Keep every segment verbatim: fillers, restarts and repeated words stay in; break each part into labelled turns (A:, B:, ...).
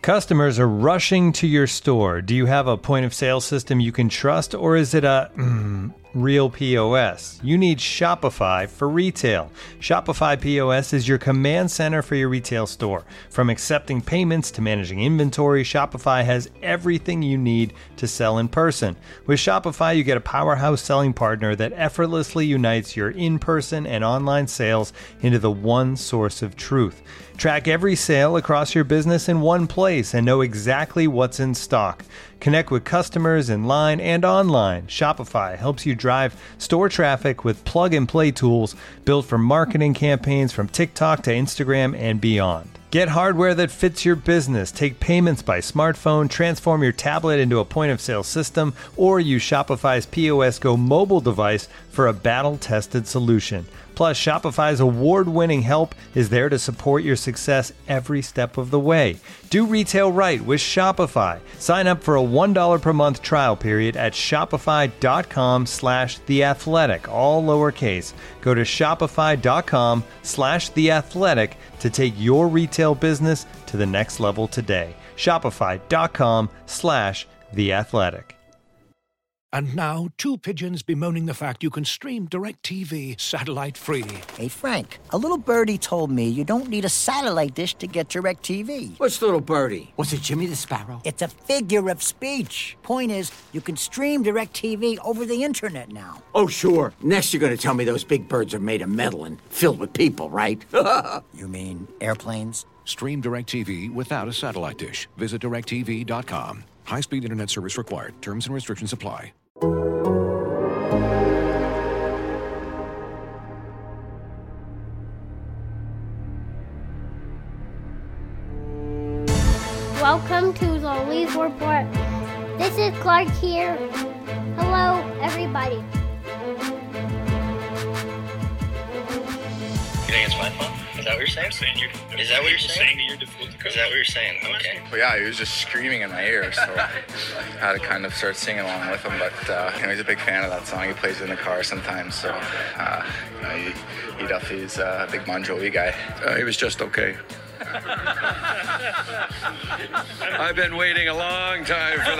A: Customers are rushing to your store. Do you have a point of sale system you can trust, or is it a mm, real P O S? You need Shopify for retail. Shopify P O S is your command center for your retail store. From accepting payments to managing inventory, Shopify has everything you need to sell in person. With Shopify, you get a powerhouse selling partner that effortlessly unites your in-person and online sales into the one source of truth. Track every sale across your business in one place and know exactly what's in stock. Connect with customers in line and online. Shopify helps you drive store traffic with plug-and-play tools built for marketing campaigns from TikTok to Instagram and beyond. Get hardware that fits your business. Take payments by smartphone, transform your tablet into a point-of-sale system, or use Shopify's P O S Go mobile device for a battle-tested solution. Plus, Shopify's award-winning help is there to support your success every step of the way. Do retail right with Shopify. Sign up for a one dollar per month trial period at shopify.com slash theathletic, all lowercase. Go to shopify.com slash theathletic to take your retail business to the next level today. Shopify.com slash theathletic.
B: And now, two pigeons bemoaning the fact you can stream DirecTV satellite-free.
C: Hey, Frank, a little birdie told me you don't need a satellite dish to get DirecTV.
D: What's little birdie? Was it Jimmy the Sparrow?
C: It's a figure of speech. Point is, you can stream DirecTV over the internet now.
D: Oh, sure. Next you're going to tell me those big birds are made of metal and filled with people, right?
C: You mean airplanes?
B: Stream DirecTV without a satellite dish. Visit direct T V dot com. High-speed internet service required. Terms and restrictions apply.
E: Welcome to the Leaf Report. This is Clark here. Hello, everybody.
F: You think it's my fault? Is that what you're saying?
G: saying you're
F: Is that what you're saying?
G: saying you're difficult to coach.
F: Is that what you're saying? Okay.
H: Well, yeah, he was just screaming in my ear, so I had to kind of start singing along with him. But uh, you know, he's a big fan of that song. He plays it in the car sometimes, so uh, you know, he, he definitely is a big Bon Jovi guy.
I: Uh, he was just okay. I've been waiting a long time for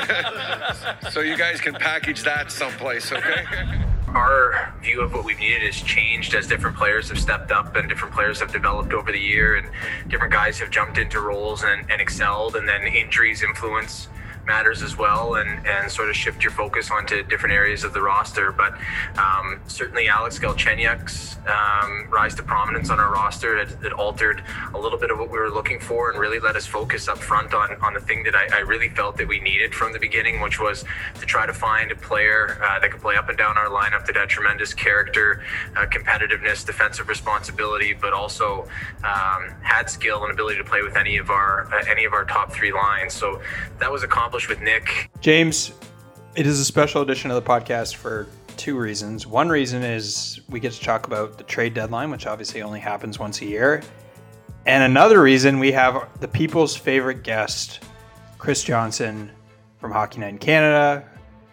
I: that. So you guys can package that someplace, okay?
J: Our view of what we've needed has changed as different players have stepped up and different players have developed over the year, and different guys have jumped into roles and, and excelled, and then injuries influence matters as well, and, and sort of shift your focus onto different areas of the roster. But um, certainly Alex Galchenyuk's um, rise to prominence on our roster had, had altered a little bit of what we were looking for and really let us focus up front on, on the thing that I, I really felt that we needed from the beginning, which was to try to find a player uh, that could play up and down our lineup that had tremendous character, uh, competitiveness, defensive responsibility, but also um, had skill and ability to play with any of our uh, any of our top three lines. So that was accomplished with Nick.
K: James, it is a special edition of the podcast for two reasons. One reason is we get to talk about the trade deadline, which obviously only happens once a year. And another reason, we have the people's favorite guest, Chris Johnson from Hockey Night in Canada.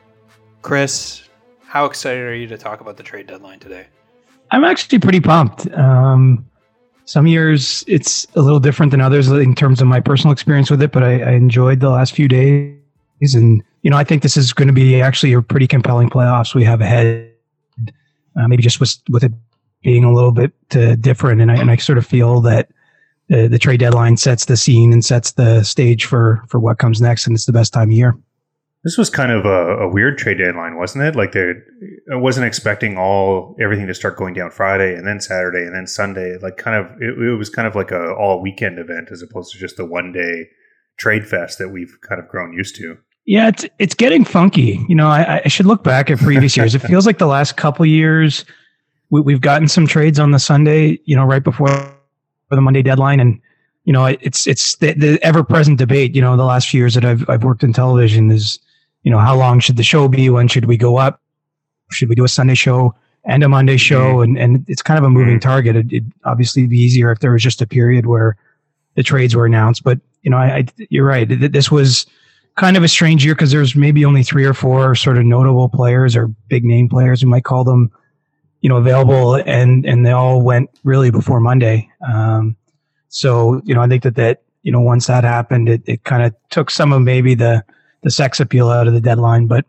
K: Chris, how excited are you to talk about the trade deadline today?
L: I'm actually pretty pumped. Um, some years it's a little different than others in terms of my personal experience with it, but I, I enjoyed the last few days. And, you know, I think this is going to be actually a pretty compelling playoffs we have ahead, uh, maybe just with, with it being a little bit uh, different. And I, and I sort of feel that uh, the trade deadline sets the scene and sets the stage for, for what comes next. And it's the best time of year.
M: This was kind of a, a weird trade deadline, wasn't it? Like, I wasn't expecting all everything to start going down Friday and then Saturday and then Sunday. Like, kind of, it, it was kind of like a all weekend event as opposed to just the one day trade fest that we've kind of grown used to.
L: Yeah, it's it's getting funky. You know, I, I should look back at previous years. It feels like the last couple of years we, we've gotten some trades on the Sunday, you know, right before the Monday deadline, and you know, it's it's the, the ever present debate. You know, the last few years that I've I've worked in television is, you know, how long should the show be? When should we go up? Should we do a Sunday show and a Monday show? Mm-hmm. And and it's kind of a moving target. It, it'd obviously be easier if there was just a period where the trades were announced. But you know, I, I you're right. This was kind of a strange year because there's maybe only three or four sort of notable players or big name players, we might call them, you know, available, and and they all went really before Monday. Um, so you know, I think that that you know, once that happened, it, it kind of took some of maybe the, the sex appeal out of the deadline. But,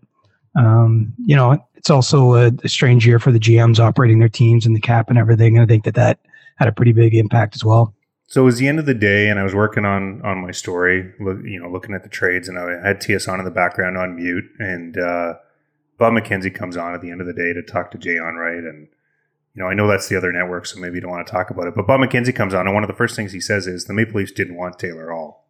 L: um, you know, it's also a, a strange year for the G Ms operating their teams and the cap and everything. And I think that that had a pretty big impact as well.
M: So it was the end of the day, and I was working on on my story, look, you know, looking at the trades, and I had T S on in the background on mute, and uh, Bob McKenzie comes on at the end of the day to talk to Jay Onrait, and you know, I know that's the other network, so maybe you don't want to talk about it, but Bob McKenzie comes on, and one of the first things he says is the Maple Leafs didn't want Taylor Hall.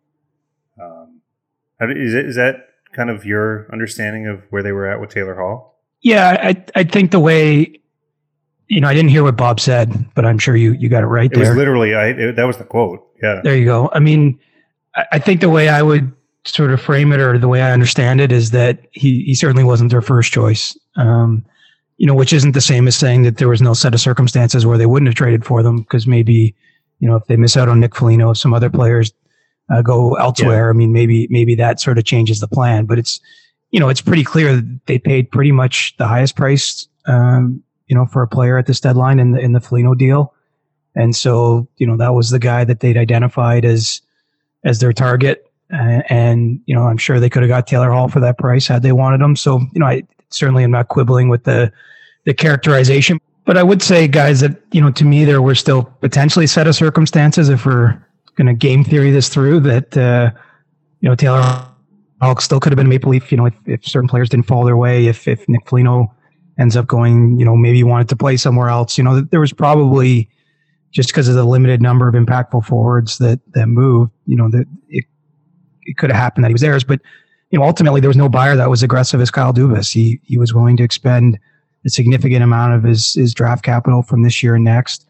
M: Um, is, it, is that kind of your understanding of where they were at with Taylor Hall?
L: Yeah, I I think the way. You know, I didn't hear what Bob said, but I'm sure you, you got it right
M: it
L: there.
M: It was literally, I, it, that was the quote. Yeah.
L: There you go. I mean, I, I think the way I would sort of frame it, or the way I understand it, is that he, he certainly wasn't their first choice. Um, you know, which isn't the same as saying that there was no set of circumstances where they wouldn't have traded for them, because maybe, you know, if they miss out on Nick Foligno, if some other players uh, go elsewhere, yeah. I mean, maybe maybe that sort of changes the plan. But it's, you know, it's pretty clear that they paid pretty much the highest price um you know, for a player at this deadline in the, in the Foligno deal. And so, you know, that was the guy that they'd identified as, as their target. Uh, and, you know, I'm sure they could have got Taylor Hall for that price had they wanted him. So, you know, I certainly am not quibbling with the, the characterization, but I would say, guys, that, you know, to me, there were still potentially a set of circumstances, if we're going to game theory this through, that, uh, you know, Taylor Hall still could have been a Maple Leaf, you know, if, if certain players didn't fall their way, if, if Nick Foligno ends up going, you know, maybe he wanted to play somewhere else. You know, there was probably, just because of the limited number of impactful forwards that that moved, you know, that it it could have happened that he was theirs. But, you know, ultimately there was no buyer that was aggressive as Kyle Dubas. He he was willing to expend a significant amount of his his draft capital from this year and next.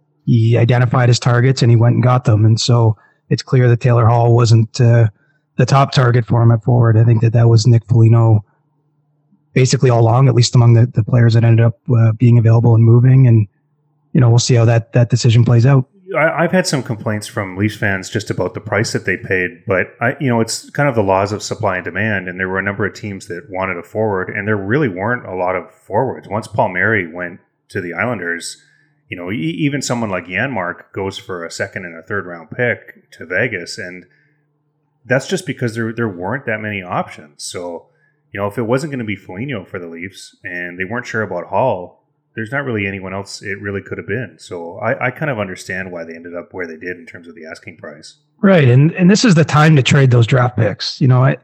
L: He identified his targets and he went and got them. And so it's clear that Taylor Hall wasn't uh, the top target for him at forward. I think that that was Nick Foligno basically all along, at least among the, the players that ended up uh, being available and moving. And, you know, we'll see how that, that decision plays out.
M: I, I've had some complaints from Leafs fans just about the price that they paid, but I, you know, it's kind of the laws of supply and demand. And there were a number of teams that wanted a forward, and there really weren't a lot of forwards. Once Palmieri went to the Islanders, you know, e- even someone like Janmark goes for a second and a third round pick to Vegas. And that's just because there, there weren't that many options. So, you know, if it wasn't going to be Foligno for the Leafs and they weren't sure about Hall, there's not really anyone else it really could have been. So I, I kind of understand why they ended up where they did in terms of the asking price.
L: Right. And and this is the time to trade those draft picks. You know, I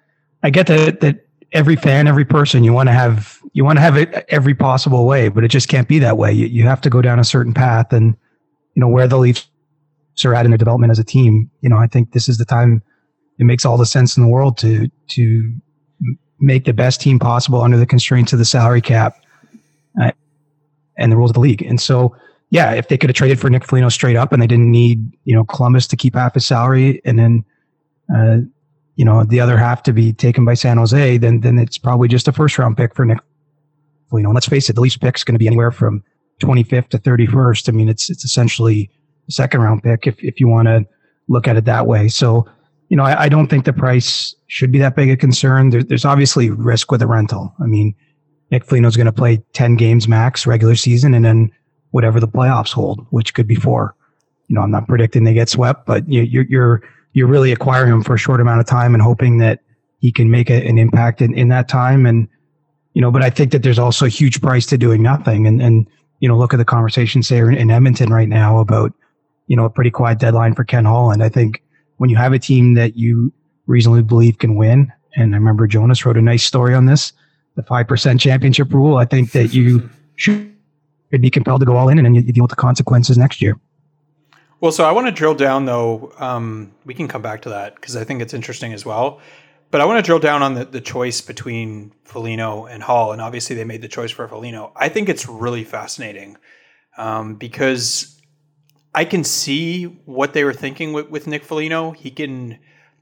L: I get that that every fan, every person, you want to have you want to have it every possible way, but it just can't be that way. You you have to go down a certain path, and, you know, where the Leafs are at in their development as a team, you know, I think this is the time it makes all the sense in the world to to make the best team possible under the constraints of the salary cap uh, and the rules of the league. And so, yeah, if they could have traded for Nick Foligno straight up and they didn't need, you know, Columbus to keep half his salary and then, uh, you know, the other half to be taken by San Jose, then then it's probably just a first round pick for Nick Foligno. And let's face it, the Leafs pick is going to be anywhere from twenty-fifth to thirty-first. I mean, it's it's essentially a second round pick if if you want to look at it that way. So, you know, I, I don't think the price should be that big a concern. There, there's obviously risk with a rental. I mean, Nick Foligno is going to play ten games max regular season, and then whatever the playoffs hold, which could be four. You know, I'm not predicting they get swept, but you, you're you're you're really acquiring him for a short amount of time and hoping that he can make a, an impact in, in that time. And, you know, but I think that there's also a huge price to doing nothing. And and you know, look at the conversation, say, in Edmonton right now about, you know, a pretty quiet deadline for Ken Holland. I think when you have a team that you reasonably believe can win, and I remember Jonas wrote a nice story on this, the five percent championship rule, I think that you should be compelled to go all in, and then you deal with the consequences next year.
K: Well, so I want to drill down, though. Um, we can come back to that because I think it's interesting as well. But I want to drill down on the, the choice between Foligno and Hall, and obviously they made the choice for Foligno. I think it's really fascinating um, because I can see what they were thinking with, with Nick Foligno. He can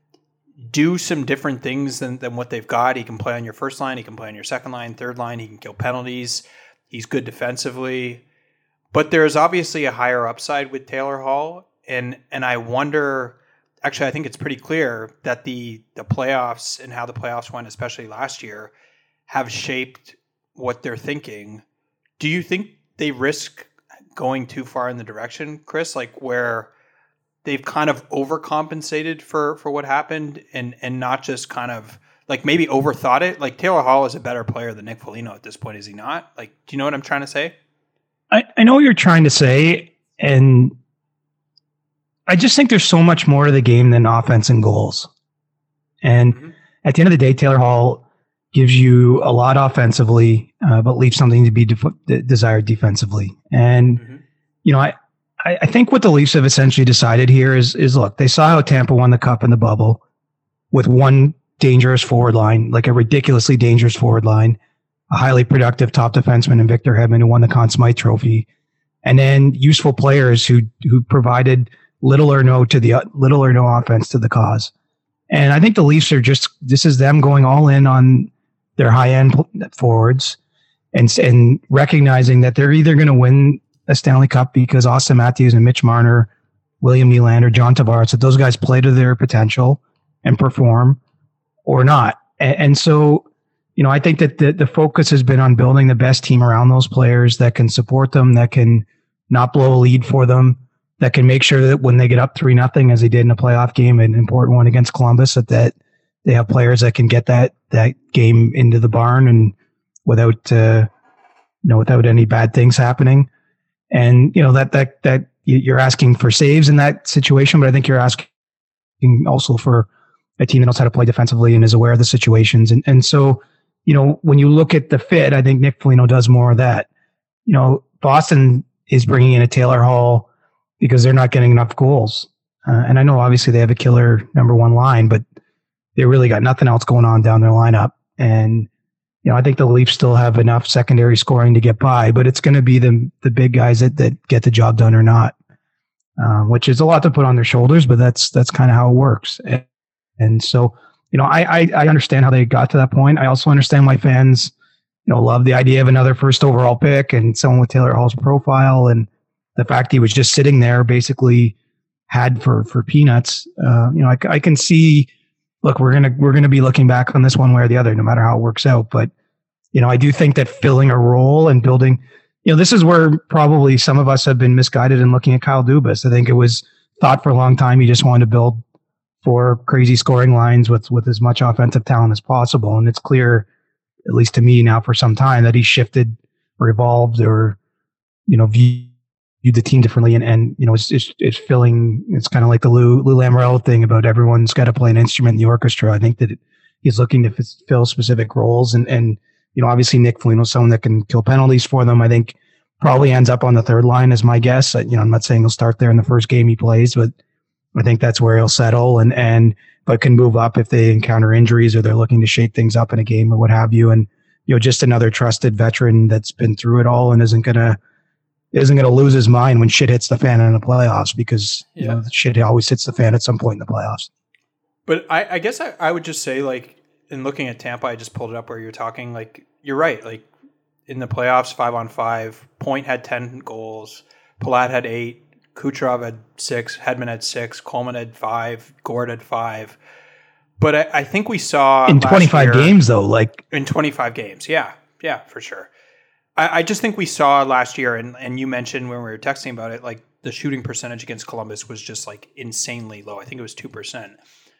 K: do some different things than, than what they've got. He can play on your first line. He can play on your second line, third line. He can kill penalties. He's good defensively. But there's obviously a higher upside with Taylor Hall. And and I wonder, actually, I think it's pretty clear that the, the playoffs and how the playoffs went, especially last year, have shaped what they're thinking. Do you think they risk going too far in the direction, Chris, like where they've kind of overcompensated for, for what happened and, and not just kind of like maybe overthought it. Like Taylor Hall is a better player than Nick Foligno at this point, is he not? Like, do you know what I'm trying to say?
L: I, I know what you're trying to say, and I just think there's so much more to the game than offense and goals. And mm-hmm. at the end of the day, Taylor Hall gives you a lot offensively, uh, but leaves something to be def- desired defensively. And, mm-hmm. you know, I, I think what the Leafs have essentially decided here is, is look, they saw how Tampa won the cup in the bubble with one dangerous forward line, like a ridiculously dangerous forward line, a highly productive top defenseman in Victor Hedman who won the Conn Smythe Trophy, and then useful players who who provided little or no to the little or no offense to the cause. And I think the Leafs are just, this is them going all in on their high end forwards and and recognizing that they're either going to win a Stanley Cup because Austin Matthews and Mitch Marner, William Nylander, John Tavares, that those guys play to their potential and perform, or not. And, and so, you know, I think that the, the focus has been on building the best team around those players that can support them, that can not blow a lead for them, that can make sure that when they get up three nothing, as they did in a playoff game, an important one against Columbus, that, that they have players that can get that that game into the barn and without uh, you know without any bad things happening. And you know that that that you're asking for saves in that situation, but I think you're asking also for a team that knows how to play defensively and is aware of the situations. And and so, you know, when you look at the fit, I think Nick Foligno does more of that. You know, Boston is bringing in a Taylor Hall because they're not getting enough goals. Uh, and I know obviously they have a killer number one line, but they really got nothing else going on down their lineup. And you know, I think the Leafs still have enough secondary scoring to get by, but it's going to be the the big guys that, that get the job done or not, um, which is a lot to put on their shoulders, but that's that's kind of how it works. And, and so, you know, I, I I understand how they got to that point. I also understand why fans, you know, love the idea of another first overall pick and someone with Taylor Hall's profile, and the fact he was just sitting there basically had for for peanuts. Uh, you know, I, I can see. Look, we're gonna we're gonna be looking back on this one way or the other, no matter how it works out. But you know, I do think that filling a role and building, you know, this is where probably some of us have been misguided in looking at Kyle Dubas. I think it was thought for a long time he just wanted to build four crazy scoring lines with with as much offensive talent as possible, and it's clear, at least to me now, for some time that he shifted or evolved or you know viewed the team differently, and, and you know, it's, it's, it's filling, it's kind of like the Lou, Lou Lamoriello thing about everyone's got to play an instrument in the orchestra. I think that it, he's looking to f- fill specific roles, and, and, you know, obviously Nick Foligno is someone that can kill penalties for them. I think probably ends up on the third line is my guess. You know, I'm not saying he'll start there in the first game he plays, but I think that's where he'll settle, and, and, but can move up if they encounter injuries or they're looking to shake things up in a game or what have you. And, you know, just another trusted veteran that's been through it all and isn't going to, isn't going to lose his mind when shit hits the fan in the playoffs, because you yeah. know, shit always hits the fan at some point in the playoffs.
K: But I, I guess I, I would just say, like, in looking at Tampa, I just pulled it up where you're talking, like, you're right. Like, in the playoffs, five on five, Point had ten goals, Palat had eight, Kucherov had six, Hedman had six, Coleman had five, Gord had five. But I, I think we saw
L: in twenty-five
K: year,
L: games, though, like
K: in twenty-five games. Yeah. Yeah, for sure. I just think we saw last year, and, and you mentioned when we were texting about it, like the shooting percentage against Columbus was just like insanely low. I think it was two percent.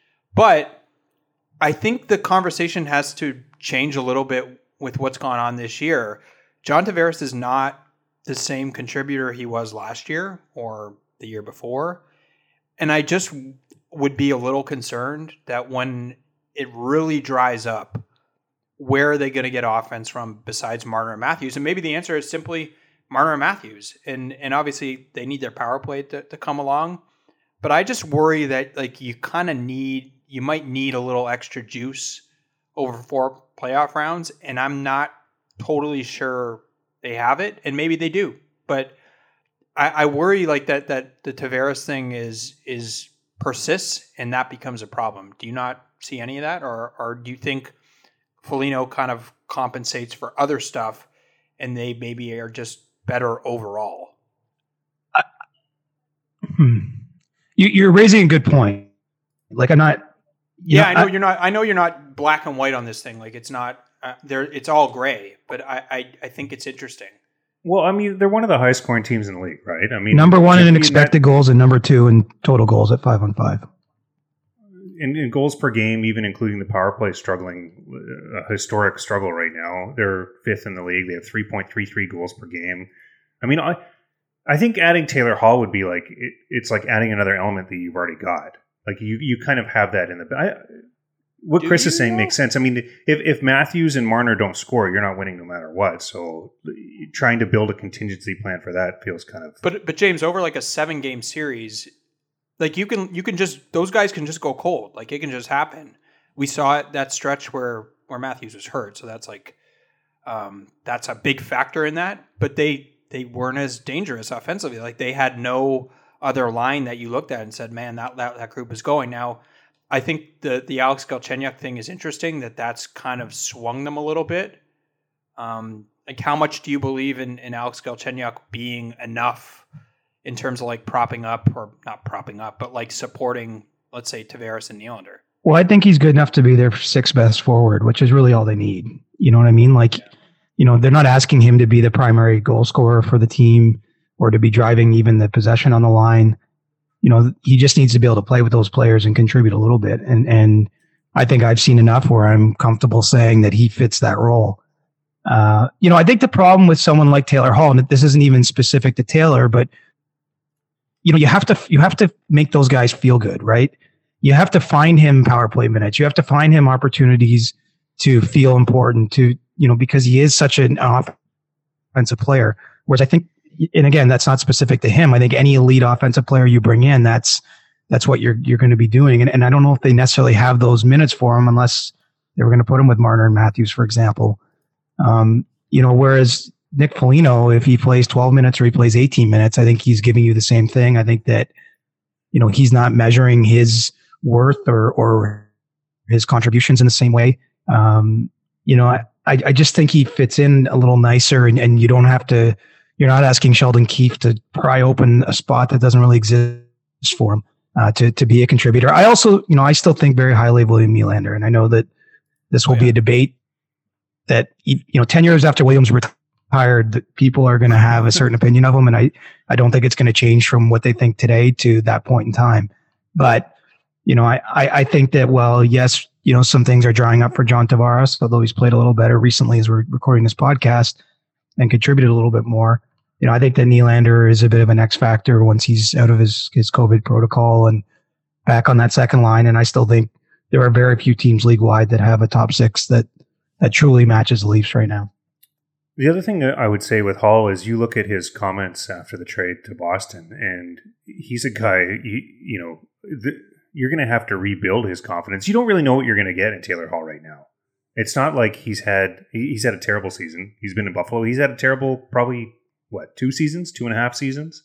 K: But I think the conversation has to change a little bit with what's gone on this year. John Tavares is not the same contributor he was last year or the year before. And I just would be a little concerned that when it really dries up, where are they going to get offense from besides Marner and Matthews? And maybe the answer is simply Marner and Matthews. And and obviously they need their power play to, to come along. But I just worry that like you kind of need, you might need a little extra juice over four playoff rounds. And I'm not totally sure they have it. And maybe they do. But I, I worry like that that the Tavares thing is is persists and that becomes a problem. Do you not see any of that? Or or do you think Foligno kind of compensates for other stuff and they maybe are just better overall?
L: Uh, hmm. you, you're raising a good point. Like I'm not.
K: Yeah,
L: know,
K: I know
L: I,
K: you're not. I know you're not black and white on this thing. Like it's not uh, there. It's all gray. But I, I, I think it's interesting.
M: Well, I mean, they're one of the highest scoring teams in the league, right? I mean,
L: number one in
M: in
L: expected
M: that,
L: goals and number two in total goals at five on five.
M: In, in goals per game, even including the power play, struggling, a historic struggle right now. They're fifth in the league. They have three point three three goals per game. I mean, I I think adding Taylor Hall would be like, it, it's like adding another element that you've already got. Like you, you kind of have that in the... I, what Do Chris is saying know? makes sense. I mean, if, if Matthews and Marner don't score, you're not winning no matter what. So trying to build a contingency plan for that feels kind of...
K: But but James, over like a seven-game series, like you can you can just... Those guys can just go cold. Like it can just happen. We saw it that stretch where, where Matthews was hurt. So that's like... Um, that's a big factor in that. But they... they weren't as dangerous offensively. Like they had no other line that you looked at and said, man, that, that, that group is going. Now, I think the, the Alex Galchenyuk thing is interesting that that's kind of swung them a little bit. Um, like how much do you believe in, in Alex Galchenyuk being enough in terms of like propping up or not propping up, but like supporting, let's say Tavares and Nylander?
L: Well, I think he's good enough to be their sixth best forward, which is really all they need. You know what I mean? Like, yeah. You know, they're not asking him to be the primary goal scorer for the team or to be driving even the possession on the line. You know, he just needs to be able to play with those players and contribute a little bit. And and I think I've seen enough where I'm comfortable saying that he fits that role. Uh, you know, I think the problem with someone like Taylor Hall, and this isn't even specific to Taylor, but you know, you have to you have to make those guys feel good, right? You have to find him power play minutes. You have to find him opportunities to feel important, to you know, because he is such an offensive player. Whereas I think, and again, that's not specific to him. I think any elite offensive player you bring in, that's that's what you're you're going to be doing. And, and I don't know if they necessarily have those minutes for him unless they were going to put him with Marner and Matthews, for example. Um, you know, whereas Nick Foligno, if he plays twelve minutes or he plays eighteen minutes, I think he's giving you the same thing. I think that, you know, he's not measuring his worth or or his contributions in the same way. Um, you know, I, I, I just think he fits in a little nicer, and, and you don't have to, you're not asking Sheldon Keefe to pry open a spot that doesn't really exist for him uh, to, to be a contributor. I also, you know, I still think very highly of William Nylander, and I know that this will oh, yeah. be a debate that, you know, ten years after Williams retired, that people are going to have a certain opinion of him. And I, I don't think it's going to change from what they think today to that point in time. But, you know, I, I, I think that, well, yes, you know, some things are drying up for John Tavares, although he's played a little better recently as we're recording this podcast and contributed a little bit more. You know, I think that Nylander is a bit of an X factor once he's out of his, his COVID protocol and back on that second line. And I still think there are very few teams league wide that have a top six that, that truly matches the Leafs right now.
M: The other thing that I would say with Hall is you look at his comments after the trade to Boston, and he's a guy, you, you know, the, you're going to have to rebuild his confidence. You don't really know what you're going to get in Taylor Hall right now. It's not like he's had he's had a terrible season. He's been in Buffalo. He's had a terrible, probably, what, two seasons, two and a half seasons?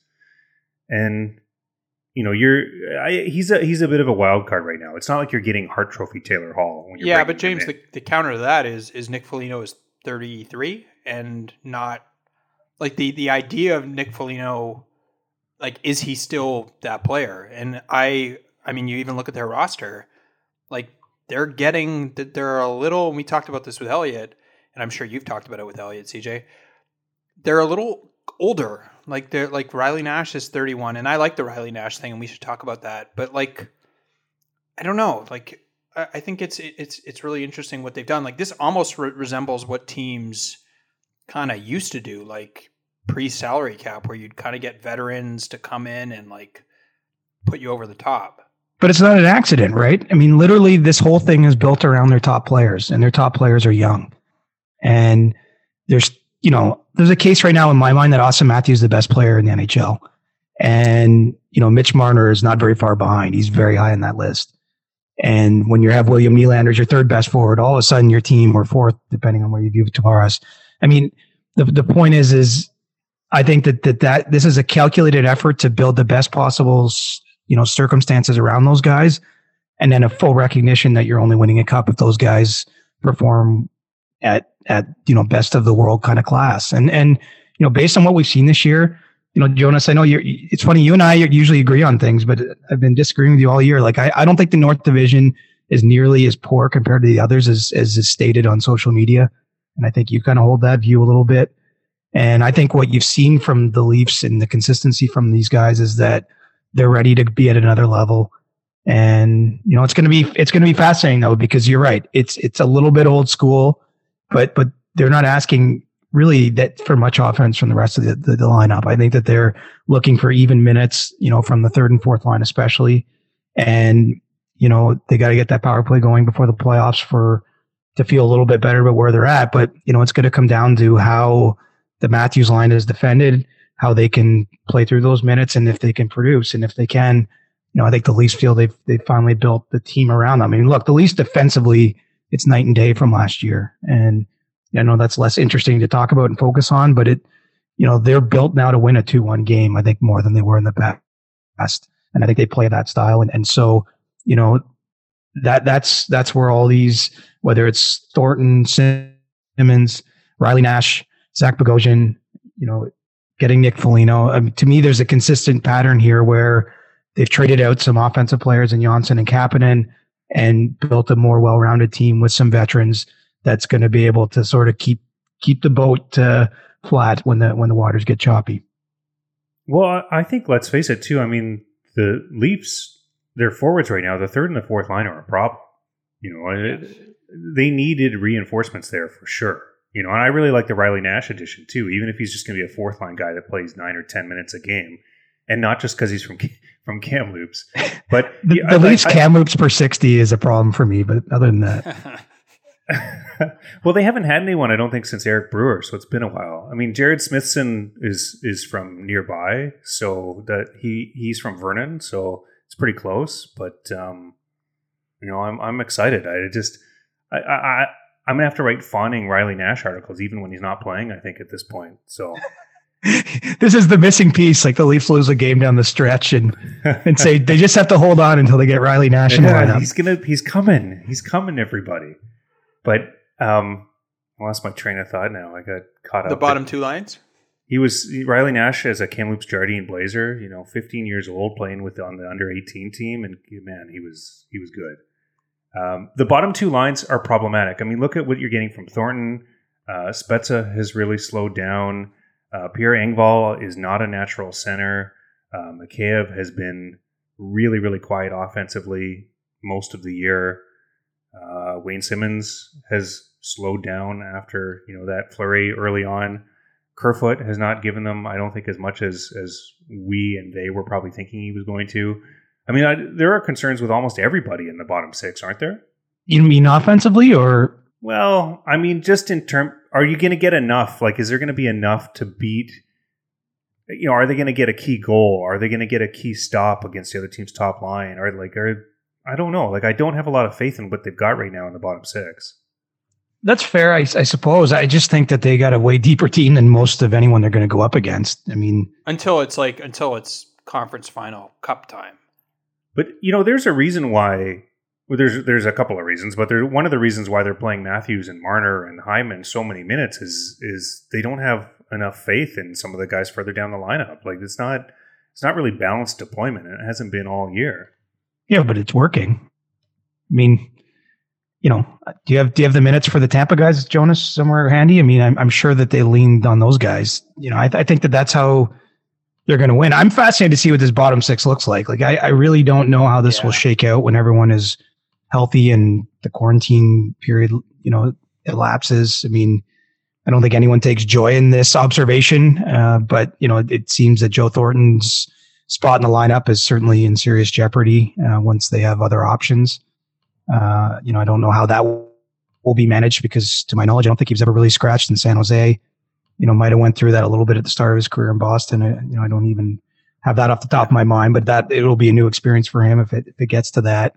M: And, you know, you're I, he's a he's a bit of a wild card right now. It's not like you're getting Hart Trophy Taylor Hall. When you're
K: yeah, but James, the, the counter to that is is Nick Foligno is thirty-three and not, like, the, the idea of Nick Foligno, like, is he still that player? And I... I mean, you even look at their roster, like they're getting, they're a little, we talked about this with Elliott, and I'm sure you've talked about it with Elliott, C J. They're a little older. Like they're like Riley Nash is thirty-one, and I like the Riley Nash thing, and we should talk about that. But like, I don't know. Like, I, I think it's, it's, it's really interesting what they've done. Like this almost re- resembles what teams kind of used to do, like pre-salary cap, where you'd kind of get veterans to come in and like put you over the top.
L: But it's not an accident, right? I mean, literally, this whole thing is built around their top players, and their top players are young. And there's, you know, there's a case right now in my mind that Austin Matthews is the best player in the N H L. And, you know, Mitch Marner is not very far behind. He's very high on that list. And when you have William Nylander as your third best forward, all of a sudden your team, or fourth, depending on where you view Tavares. I mean, the the point is, is I think that, that, that this is a calculated effort to build the best possible, you know, circumstances around those guys, and then a full recognition that you're only winning a cup if those guys perform at, at, you know, best of the world kind of class. And, and, you know, based on what we've seen this year, you know, Jonas, I know you're, it's funny, you and I usually agree on things, but I've been disagreeing with you all year. Like, I, I don't think the North Division is nearly as poor compared to the others as, as is stated on social media. And I think you kind of hold that view a little bit. And I think what you've seen from the Leafs and the consistency from these guys is that they're ready to be at another level. And, you know, it's going to be, it's going to be fascinating though, because you're right. It's, it's a little bit old school, but, but they're not asking really that for much offense from the rest of the, the, the lineup. I think that they're looking for even minutes, you know, from the third and fourth line, especially. And, you know, they got to get that power play going before the playoffs for, to feel a little bit better about where they're at. But, you know, it's going to come down to how the Matthews line is defended, how they can play through those minutes, and if they can produce. And if they can, you know, I think the Leafs feel they've they've finally built the team around them. I mean, look, the Leafs defensively, it's night and day from last year. And I know that's less interesting to talk about and focus on, but it, you know, they're built now to win a two one game, I think, more than they were in the past. And I think they play that style. And and so, you know, that that's that's where all these, whether it's Thornton, Simmons, Riley Nash, Zach Bogosian, you know, getting Nick Foligno. I mean, to me, there's a consistent pattern here where they've traded out some offensive players in Johnson and Kapanen and built a more well-rounded team with some veterans that's going to be able to sort of keep keep the boat uh, flat when the when the waters get choppy.
M: Well, I think, let's face it too. I mean, the Leafs, their forwards right now, the third and the fourth line are a problem. You know, yes. They needed reinforcements there for sure. You know, and I really like the Riley Nash addition too, even if he's just going to be a fourth line guy that plays nine or ten minutes a game, and not just because he's from from Kamloops. But
L: the,
M: yeah,
L: the
M: I,
L: Leafs
M: I,
L: Kamloops per sixty is a problem for me. But other than that,
M: well, they haven't had anyone, I don't think, since Eric Brewer, so it's been a while. I mean, Jared Smithson is is from nearby, so that he he's from Vernon, so it's pretty close. But um, you know, I'm I'm excited. I just I. I I'm going to have to write fawning Riley Nash articles even when he's not playing, I think, at this point. So
L: this is the missing piece. Like the Leafs lose a game down the stretch and and say they just have to hold on until they get Riley Nash in the
M: yeah,
L: lineup.
M: He's going to, he's coming. He's coming, everybody. But um, I lost my train of thought now. I got caught up.
K: The bottom two lines?
M: He was Riley Nash as a Kamloops Jardine Blazer, you know, fifteen years old, playing with on the under eighteen team. And man, he was, he was good. Um, the bottom two lines are problematic. I mean, look at what you're getting from Thornton. Uh, Spezza has really slowed down. Uh, Pierre Engvall is not a natural center. Uh, Mikheyev has been really, really quiet offensively most of the year. Uh, Wayne Simmons has slowed down after, you know, that flurry early on. Kerfoot has not given them, I don't think, as much as as we and they were probably thinking he was going to. I mean, I, there are concerns with almost everybody in the bottom six, aren't there?
L: You mean offensively, or?
M: Well, I mean, just in term, are you going to get enough? Like, is there going to be enough to beat? You know, are they going to get a key goal? Are they going to get a key stop against the other team's top line? Or like, are I don't know. Like, I don't have a lot of faith in what they've got right now in the bottom six.
L: That's fair, I, I suppose. I just think that they got a way deeper team than most of anyone they're going to go up against. I mean,
K: until it's like until it's conference final cup time.
M: But, you know, there's a reason why, well, there's there's a couple of reasons, but there's one of the reasons why they're playing Matthews and Marner and Hyman so many minutes is is they don't have enough faith in some of the guys further down the lineup. Like, it's not it's not really balanced deployment. It hasn't been all year.
L: Yeah, but it's working. I mean, you know, do you have do you have the minutes for the Tampa guys, Jonas, somewhere handy? I mean, I'm I'm sure that they leaned on those guys. You know, I, th- I think that that's how they're going to win. I'm fascinated to see what this bottom six looks like. Like, I, I really don't know how this yeah. will shake out when everyone is healthy and the quarantine period, you know, elapses. I mean, I don't think anyone takes joy in this observation, uh, but, you know, it, it seems that Joe Thornton's spot in the lineup is certainly in serious jeopardy uh, once they have other options. Uh, you know, I don't know how that will, will be managed because, to my knowledge, I don't think he was ever really scratched in San Jose. You know, might have went through that a little bit at the start of his career in Boston. I, you know, I don't even have that off the top of my mind, but that it'll be a new experience for him if it if it gets to that.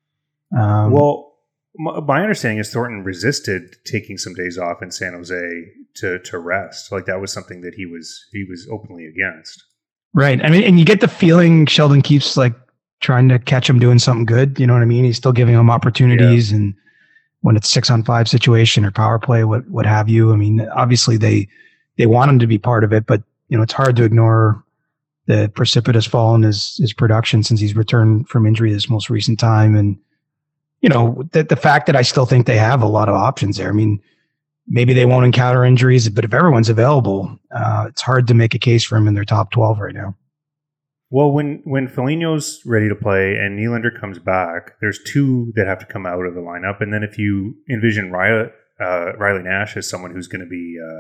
L: Um,
M: well, my, my understanding is Thornton resisted taking some days off in San Jose to to rest. Like, that was something that he was he was openly against.
L: Right. I mean, and you get the feeling Sheldon Keefe's like trying to catch him doing something good. You know what I mean? He's still giving him opportunities, yeah. and when it's six on five situation or power play, what what have you. I mean, obviously they. They want him to be part of it, but you know it's hard to ignore the precipitous fall in his his production since he's returned from injury this most recent time, and you know the the fact that I still think they have a lot of options there. I mean, maybe they won't encounter injuries, but if everyone's available, uh, it's hard to make a case for him in their top twelve right now.
M: Well, when, when Foligno's ready to play and Nylander comes back, there's two that have to come out of the lineup. And then if you envision Riley, uh, Riley Nash as someone who's going to be uh,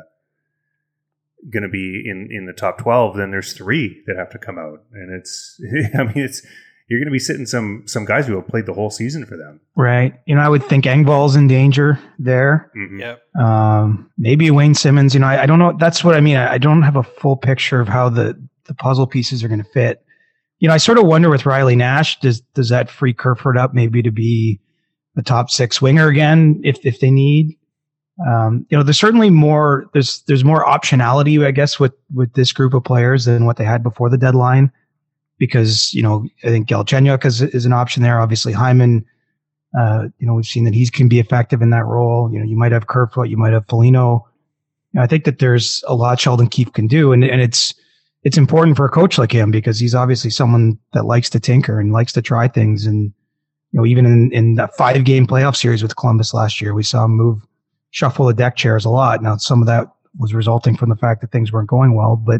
M: going to be in, in the top twelve, then there's three that have to come out. And it's, I mean, it's, you're going to be sitting some some guys who have played the whole season for them.
L: Right. You know, I would think Engvall's in danger there.
M: Mm-hmm.
K: Yep.
L: Um, maybe Wayne Simmons. You know, I, I don't know. That's what I mean. I, I don't have a full picture of how the, the puzzle pieces are going to fit. You know, I sort of wonder with Riley Nash, does does that free Kerfoot up maybe to be a top six winger again if if they need? Um, you know, there's certainly more. There's there's more optionality, I guess, with with this group of players than what they had before the deadline. Because, you know, I think Galchenyuk is, is an option there. Obviously, Hyman, uh, you know, we've seen that he can be effective in that role. You know, you might have Kerfoot, you might have Foligno. You know, I think that there's a lot Sheldon Keefe can do. And, and it's it's important for a coach like him because he's obviously someone that likes to tinker and likes to try things. And, you know, even in, in that five-game playoff series with Columbus last year, we saw him move, shuffle the deck chairs a lot. Now, some of that was resulting from the fact that things weren't going well. But,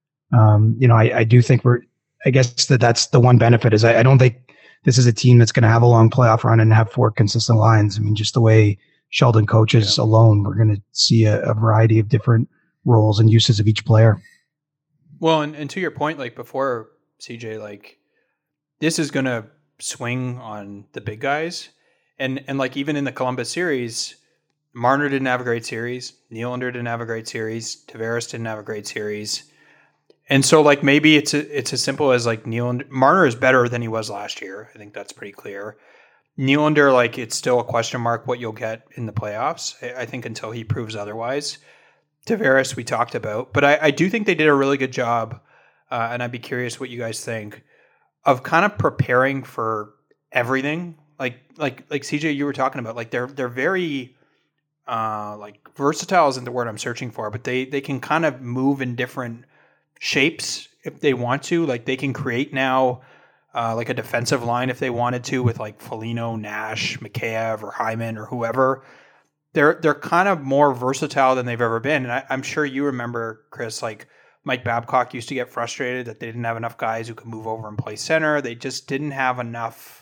L: um, you know, I, I do think we're, I guess that that's the one benefit is I, I don't think this is a team that's going to have a long playoff run and have four consistent lines. I mean, just the way Sheldon coaches yeah. alone, we're going to see a, a variety of different roles and uses of each player.
K: Well, and, and to your point, like before, C J, like this is going to swing on the big guys. And, and like even in the Columbus series, Marner didn't have a great series. Nylander didn't have a great series. Tavares didn't have a great series. And so, like, maybe it's a, it's as simple as, like, Nylander. Marner is better than he was last year. I think that's pretty clear. Nylander, like, it's still a question mark what you'll get in the playoffs, I think, until he proves otherwise. Tavares, we talked about. But I, I do think they did a really good job, uh, and I'd be curious what you guys think, of kind of preparing for everything. Like, like, like C J, you were talking about. Like, they're they're very, uh, like, versatile isn't the word I'm searching for, but they they can kind of move in different shapes if they want to. Like they can create now uh, like a defensive line if they wanted to with like Foligno, Nash, Mikheyev, or Hyman or whoever. They're they're kind of more versatile than they've ever been. And I, I'm sure you remember, Chris, like Mike Babcock used to get frustrated that they didn't have enough guys who could move over and play center. They just didn't have enough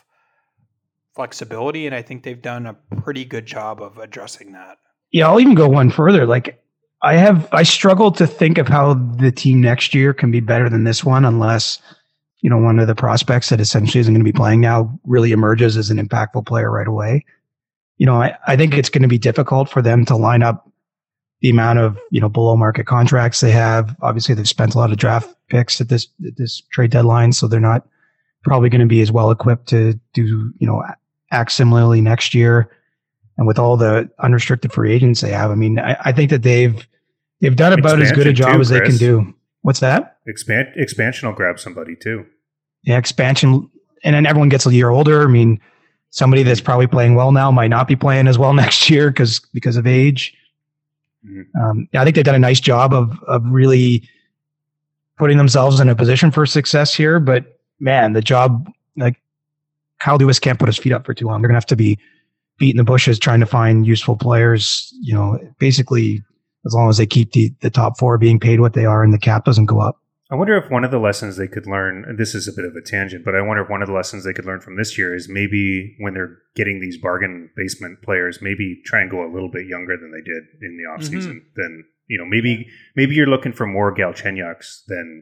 K: flexibility. And I think they've done a pretty good job of addressing that.
L: Yeah, I'll even go one further. Like I have, I struggle to think of how the team next year can be better than this one unless, you know, one of the prospects that essentially isn't going to be playing now really emerges as an impactful player right away. You know, I, I think it's going to be difficult for them to line up the amount of, you know, below market contracts they have. Obviously, they've spent a lot of draft picks at this, at this trade deadline, so they're not probably going to be as well equipped to do, you know, act similarly next year. And with all the unrestricted free agents they have, I mean, I, I think that they've they've done about
M: expansion
L: as good a job
M: too,
L: as they
M: Chris.
L: can do. What's that?
M: Expand expansion will grab somebody too.
L: Yeah, expansion, and then everyone gets a year older. I mean, somebody that's probably playing well now might not be playing as well next year because because of age. Mm-hmm. Um, yeah, I think they've done a nice job of of really putting themselves in a position for success here. But man, the job, like Kyle Dubas can't put his feet up for too long. They're gonna have to be beating the bushes trying to find useful players. You know, basically as long as they keep the the top four being paid what they are and the cap doesn't go up.
M: I wonder if one of the lessons they could learn, and this is a bit of a tangent, but I wonder if one of the lessons they could learn from this year is maybe when they're getting these bargain basement players, maybe try and go a little bit younger than they did in the offseason. Mm-hmm. Then, you know, maybe maybe you're looking for more Galchenyuks than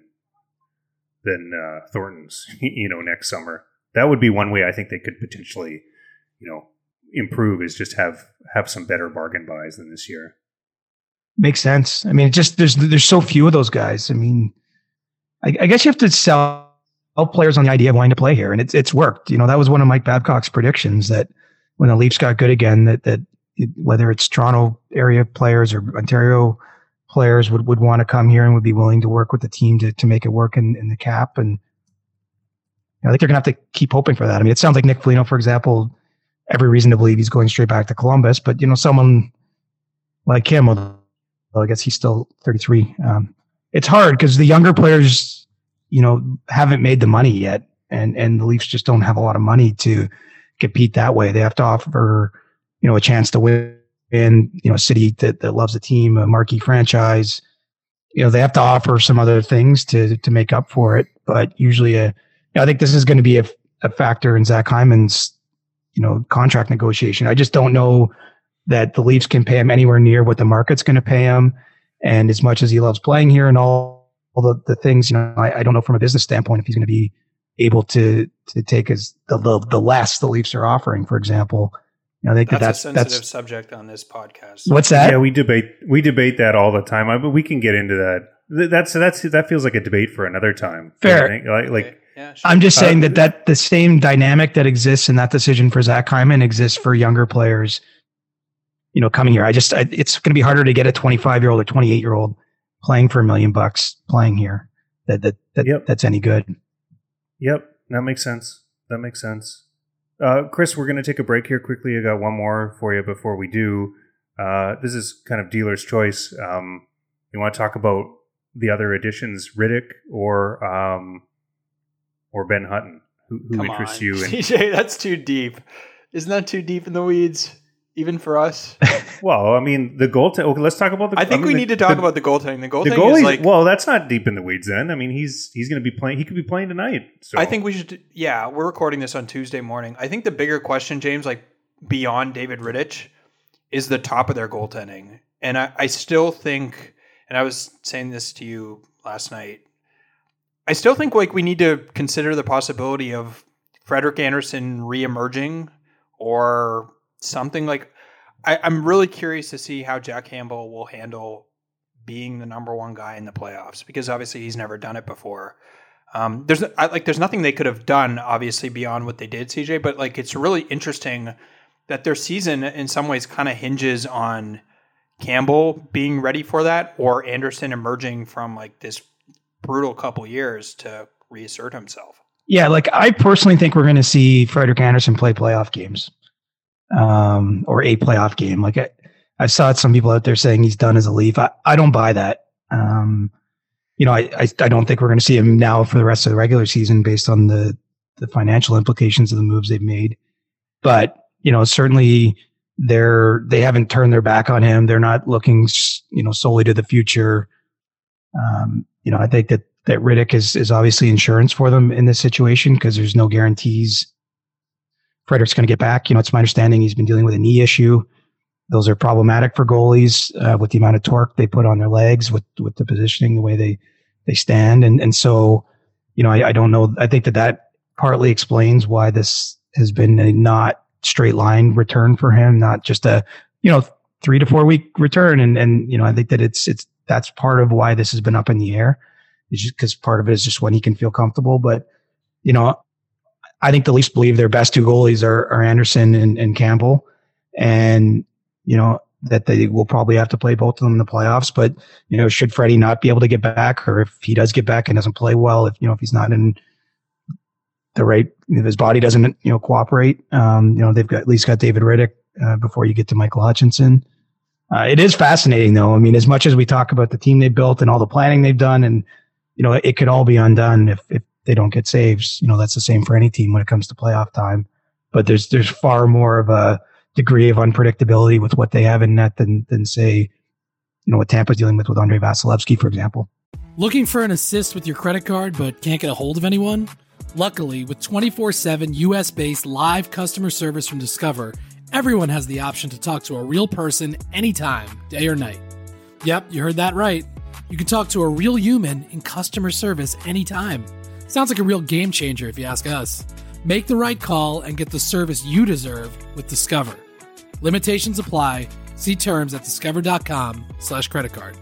M: than uh, Thorntons, you know, next summer. That would be one way I think they could potentially, you know, improve, is just have have some better bargain buys than this year.
L: Makes sense. I mean, it just there's there's so few of those guys. I mean, I, I guess you have to sell players on the idea of wanting to play here, and it's it's worked. You know, that was one of Mike Babcock's predictions that when the Leafs got good again, that that it, whether it's Toronto area players or Ontario players would, would want to come here and would be willing to work with the team to to make it work in, in the cap. And you know, I think they're gonna have to keep hoping for that. I mean, it sounds like Nick Foligno, for example, every reason to believe he's going straight back to Columbus, but you know, someone like him, well, I guess he's still thirty-three. Um, it's hard because the younger players, you know, haven't made the money yet, and and the Leafs just don't have a lot of money to compete that way. They have to offer, you know, a chance to win and, you know, a city that, that loves the team, a marquee franchise, you know, they have to offer some other things to to make up for it. But usually, a, you know, I think this is going to be a, a factor in Zach Hyman's, you know, contract negotiation. I just don't know that the Leafs can pay him anywhere near what the market's going to pay him. And as much as he loves playing here and all, all the, the things, you know, I, I don't know from a business standpoint if he's going to be able to to take as the, the the less the Leafs are offering, for example. You know, I think
K: that's,
L: that that's
K: a sensitive
L: that's,
K: subject on this podcast.
L: What's that?
M: Yeah, we debate we debate that all the time. I, but we can get into that. That's that's that feels like a debate for another time.
L: Fair.
M: I think. Like, like
K: yeah, sure.
L: I'm just saying
M: uh,
L: that that the same dynamic that exists in that decision for Zach Hyman exists for younger players. You know, coming here, I just I, it's going to be harder to get a twenty-five year old or twenty-eight year old playing for a million bucks playing here. That that, that
M: yep.
L: that's any good.
M: Yep, that makes sense. That makes sense. Uh, Chris, we're going to take a break here quickly. I got one more for you before we do. Uh, this is kind of dealer's choice. Um, you want to talk about the other additions, Riddick or um, or Ben Hutton? Who, who
K: Come
M: interests
K: on.
M: you? And-
K: C J, that's too deep. Isn't that too deep in the weeds? Even for us?
M: Well, I mean, the goaltending. Okay, let's talk about the.
K: I think
M: I mean,
K: we
M: the,
K: need to talk
M: the,
K: about the goaltending. The goaltending
M: the goalie,
K: is like.
M: Well, that's not deep in the weeds. Then I mean, he's he's going to be playing. He could be playing tonight. So
K: I think we should. Yeah, we're recording this on Tuesday morning. I think the bigger question, James, like beyond David Rittich, is the top of their goaltending, and I, I still think. And I was saying this to you last night. I still think like we need to consider the possibility of Frederik Andersen reemerging or something like. I, I'm really curious to see how Jack Campbell will handle being the number one guy in the playoffs, because obviously he's never done it before. Um, there's I, like there's nothing they could have done obviously beyond what they did, C J. But like it's really interesting that their season in some ways kind of hinges on Campbell being ready for that, or Andersen emerging from like this brutal couple years to reassert himself.
L: Yeah, like I personally think we're going to see Frederik Andersen play playoff games. Um, or a playoff game. Like I, I saw some people out there saying he's done as a Leaf. I, I don't buy that. Um, you know, I, I, I don't think we're going to see him now for the rest of the regular season based on the, the financial implications of the moves they've made. But, you know, certainly they're, they haven't turned their back on him. They're not looking, you know, solely to the future. Um, you know, I think that, that Riddick is, is obviously insurance for them in this situation because there's no guarantees Frederik's going to get back. You know, it's my understanding he's been dealing with a knee issue. Those are problematic for goalies uh, with the amount of torque they put on their legs, with with the positioning, the way they they stand, and and so, you know, I, I don't know. I think that that partly explains why this has been a not straight line return for him, not just a you know three to four week return, and and you know I think that it's it's that's part of why this has been up in the air, it's just because part of it is just when he can feel comfortable, but you know. I think the Leafs believe their best two goalies are, are Andersen and, and Campbell, and you know that they will probably have to play both of them in the playoffs. But you know, should Freddie not be able to get back, or if he does get back and doesn't play well, if you know if he's not in the right, if his body doesn't you know cooperate, um, you know they've got at least got David Riddick uh, before you get to Michael Hutchinson. Uh, it is fascinating, though. I mean, as much as we talk about the team they built and all the planning they've done, and you know, it could all be undone if if they don't get saves. You know, that's the same for any team when it comes to playoff time. But there's there's far more of a degree of unpredictability with what they have in net than than say, you know, what Tampa's dealing with with Andrei Vasilevsky, for example.
G: Looking for an assist with your credit card but can't get a hold of anyone? Luckily, with twenty-four seven U S-based live customer service from Discover, everyone has the option to talk to a real person anytime, day or night. Yep, you heard that right. You can talk to a real human in customer service anytime. Sounds like a real game changer if you ask us. Make the right call and get the service you deserve with Discover. Limitations apply. See terms at discover.com slash credit card.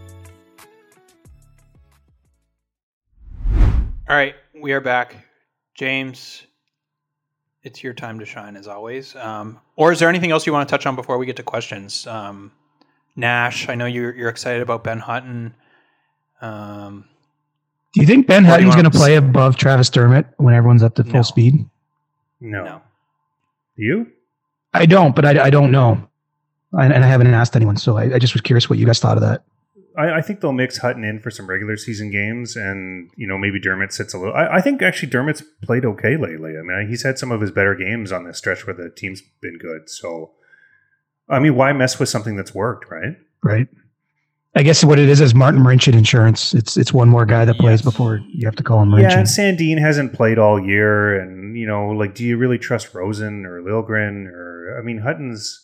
K: All right, we are back. James, it's your time to shine as always. Um, or is there anything else you want to touch on before we get to questions? Um, Nash, I know you're, you're excited about Ben Hutton. Um,
L: Do you think Ben Hutton's going to play above Travis Dermott when everyone's up to full
K: No.
L: speed?
M: No.
K: No.
M: Do you?
L: I don't, but I, I don't know. I, and I haven't asked anyone, so I, I just was curious what you guys thought of that.
M: I, I think they'll mix Hutton in for some regular season games, and you know maybe Dermott sits a little. I, I think actually Dermott's played okay lately. I mean, he's had some of his better games on this stretch where the team's been good. So I mean, why mess with something that's worked, right?
L: Right. I guess what it is is Martin Marincin insurance. It's it's one more guy that plays yes. before you have to call him Marincin.
M: Yeah, and Sandin hasn't played all year, and you know, like, do you really trust Rosen or Liljegren or I mean, Hutton's.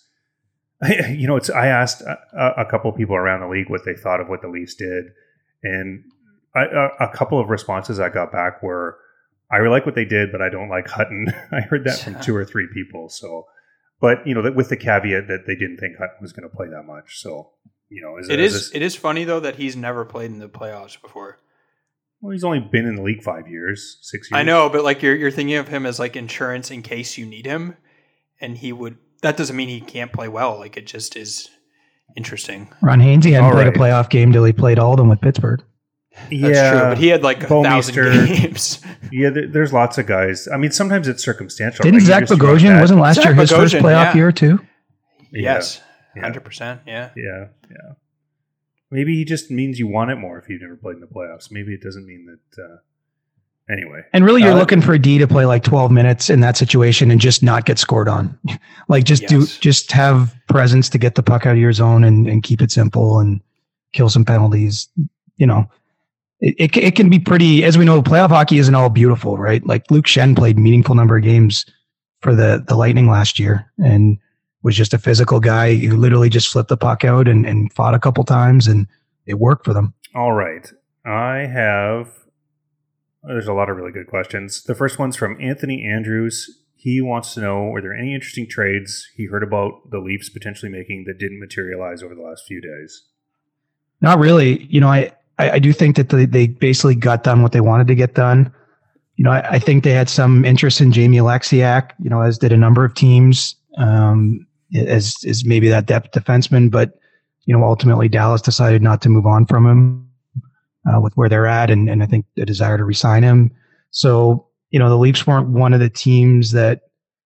M: I, you know, it's. I asked a, a couple of people around the league what they thought of what the Leafs did, and I, a, a couple of responses I got back were, "I really like what they did, but I don't like Hutton." I heard that from two or three people. So, but you know, with the caveat that they didn't think Hutton was going to play that much. So. You know, is
K: it
M: a,
K: is
M: is
K: it is funny though that he's never played in the playoffs before.
M: Well, he's only been in the league five years, six years.
K: I know, but like you're you're thinking of him as like insurance in case you need him, and he would. That doesn't mean he can't play well. Like it just is interesting.
L: Ron Hainsey hadn't all played right. a playoff game till he played all of them with Pittsburgh.
K: That's
M: yeah,
K: true, but he had like a thousand games.
M: Yeah, there, there's lots of guys. I mean, sometimes it's circumstantial.
L: Didn't Zach Bogosian wasn't last Zach year his Bogosian, first playoff
K: yeah.
L: year too?
K: Yes, hundred yeah. percent. Yeah,
M: yeah, yeah. Maybe he just means you want it more if you've never played in the playoffs. Maybe it doesn't mean that. Uh, anyway.
L: And really, you're
M: uh,
L: looking for D to play like twelve minutes in that situation and just not get scored on. Like just yes. do, just have presence to get the puck out of your zone and, and keep it simple and kill some penalties. You know, it, it it can be pretty. As we know, playoff hockey isn't all beautiful, right? Like Luke Schenn played meaningful number of games for the the Lightning last year and was just a physical guy who literally just flipped the puck out and, and fought a couple times, and it worked for them.
M: All right. I have, there's a lot of really good questions. The first one's from Anthony Andrews. He wants to know, were there any interesting trades he heard about the Leafs potentially making that didn't materialize over the last few days?
L: Not really. You know, I, I, I do think that they, they basically got done what they wanted to get done. You know, I, I think they had some interest in Jamie Alexiak, you know, as did a number of teams. Um, as is maybe that depth defenseman, but you know, ultimately Dallas decided not to move on from him uh, with where they're at, and, and I think the desire to re-sign him. So you know, the Leafs weren't one of the teams that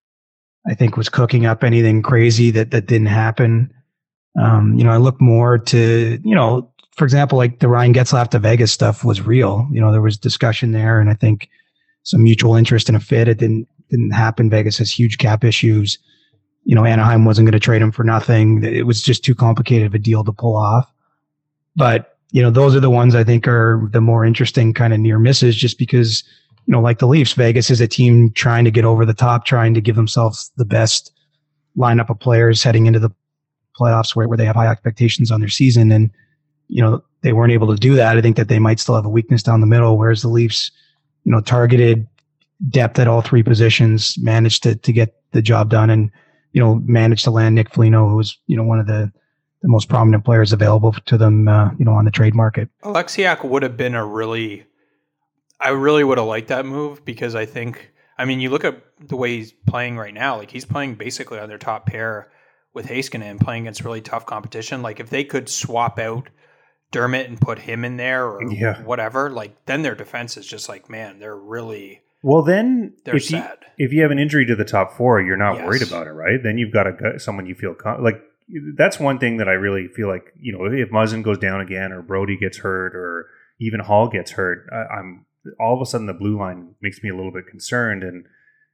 L: I think was cooking up anything crazy that that didn't happen. Um, you know, I look more to you know, for example, like the Ryan Getzlaf to Vegas stuff was real. You know, there was discussion there, and I think some mutual interest in a fit. It didn't didn't happen. Vegas has huge cap issues. You know, Anaheim wasn't going to trade him for nothing. It was just too complicated of a deal to pull off. But, you know, those are the ones I think are the more interesting kind of near misses just because, you know, like the Leafs, Vegas is a team trying to get over the top, trying to give themselves the best lineup of players heading into the playoffs where, where they have high expectations on their season. And, you know, they weren't able to do that. I think that they might still have a weakness down the middle, whereas the Leafs, you know, targeted depth at all three positions, managed to to get the job done and, you know, managed to land Nick Foligno, who was, you know, one of the, the most prominent players available to them, uh, you know, on the trade market.
K: Alexiak would have been a really, I really would have liked that move because I think, I mean, you look at the way he's playing right now, like he's playing basically on their top pair with Heiskanen, playing against really tough competition. Like if they could swap out Dermott and put him in there or yeah. whatever, like then their defense is just like, man, they're really...
M: Well, then
K: They're
M: if
K: sad.
M: you if you have an injury to the top four, you're not
K: Yes.
M: worried about it, right? Then you've got a someone you feel con- like. That's one thing that I really feel like, you know, if Muzzin goes down again, or Brody gets hurt, or even Hall gets hurt, I, I'm all of a sudden the blue line makes me a little bit concerned. And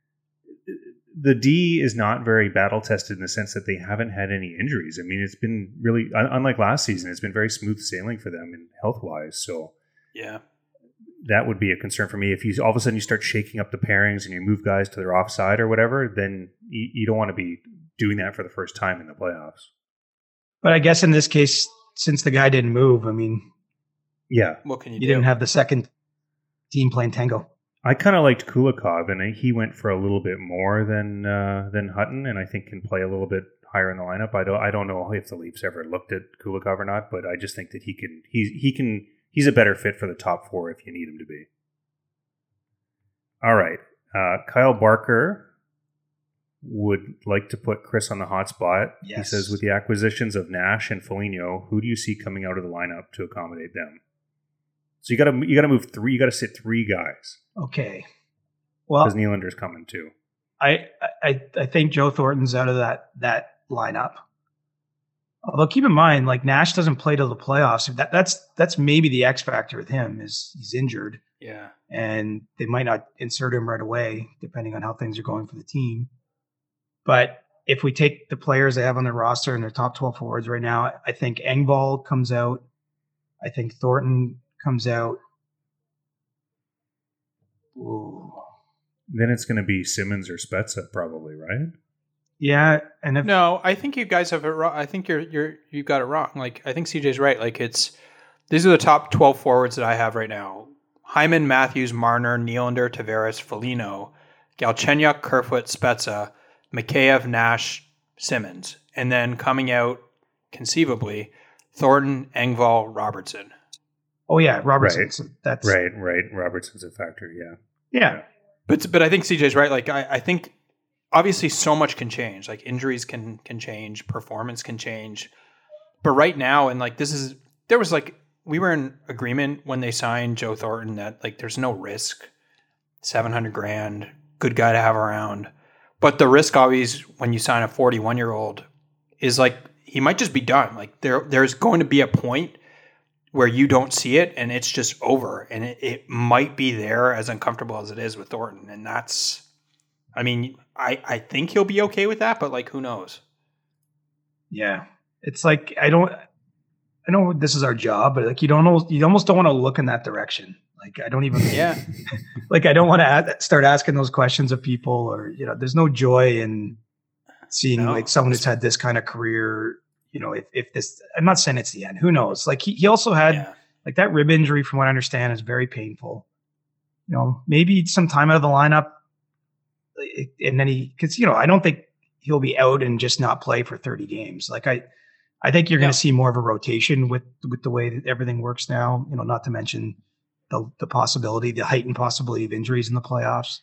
M: the D is not very battle tested in the sense that they haven't had any injuries. I mean, it's been really unlike last season. It's been very smooth sailing for them in health wise. So
K: yeah.
M: That would be a concern for me. If you all of a sudden you start shaking up the pairings and you move guys to their offside or whatever, then you, you don't want to be doing that for the first time in the playoffs.
L: But I guess in this case, since the guy didn't move, I mean,
M: yeah,
K: what can you,
L: you
K: do?
L: didn't have the second team playing tango.
M: I kind of liked Kulikov, and he went for a little bit more than uh, than Hutton, and I think can play a little bit higher in the lineup. I don't I don't know if the Leafs ever looked at Kulikov or not, but I just think that he can he he can. He's a better fit for the top four if you need him to be. All right. Uh, Kyle Barker would like to put Chris on the hot spot. Yes. He says, with the acquisitions of Nash and Foligno, who do you see coming out of the lineup to accommodate them? So you got to you got to move three. You got to sit three guys.
L: Okay. Well,
M: because Nylander's coming too.
L: I, I I think Joe Thornton's out of that that lineup. Although keep in mind, like Nash doesn't play till the playoffs. That that's that's maybe the X factor with him is he's injured.
K: Yeah,
L: and they might not insert him right away, depending on how things are going for the team. But if we take the players they have on their roster and their top twelve forwards right now, I think Engvall comes out. I think Thornton comes out. Ooh.
M: Then it's going to be Simmons or Spezza, probably, right?
L: Yeah, and if,
K: no, I think you guys have it wrong. I think you're you're you got it wrong. Like I think C J's right. Like it's these are the top twelve forwards that I have right now: Hyman, Matthews, Marner, Nylander, Tavares, Foligno, Galchenyuk, Kerfoot, Spezza, Mikheyev, Nash, Simmons, and then coming out conceivably Thornton, Engvall, Robertson.
L: Oh yeah, Robertson.
M: Right.
L: So that's
M: right, right. Robertson's a factor. Yeah,
L: yeah.
K: But but I think C J's right. Like I, I think obviously so much can change. Like injuries can can change, performance can change. But right now, and like this is there was like we were in agreement when they signed Joe Thornton that like there's no risk, seven hundred grand, good guy to have around. But the risk always when you sign a forty-one year old is like he might just be done. Like there there's going to be a point where you don't see it and it's just over, and it, it might be there as uncomfortable as it is with Thornton. And that's, I mean, I, I think he'll be okay with that, but like, who knows?
L: Yeah. It's like, I don't, I know this is our job, but like, you don't know, you almost don't want to look in that direction. Like, I don't even,
K: yeah.
L: like, I don't want to add, start asking those questions of people, or, you know, there's no joy in seeing no. like someone who's had this kind of career. You know, if, if this, I'm not saying it's the end. Who knows? Like he, he also had yeah. like that rib injury, from what I understand, is very painful. You know, maybe some time out of the lineup, and then he, because you know, I don't think he'll be out and just not play for thirty games. Like I, I think you're yeah. going to see more of a rotation with with the way that everything works now. You know, not to mention the the possibility, the heightened possibility of injuries in the playoffs.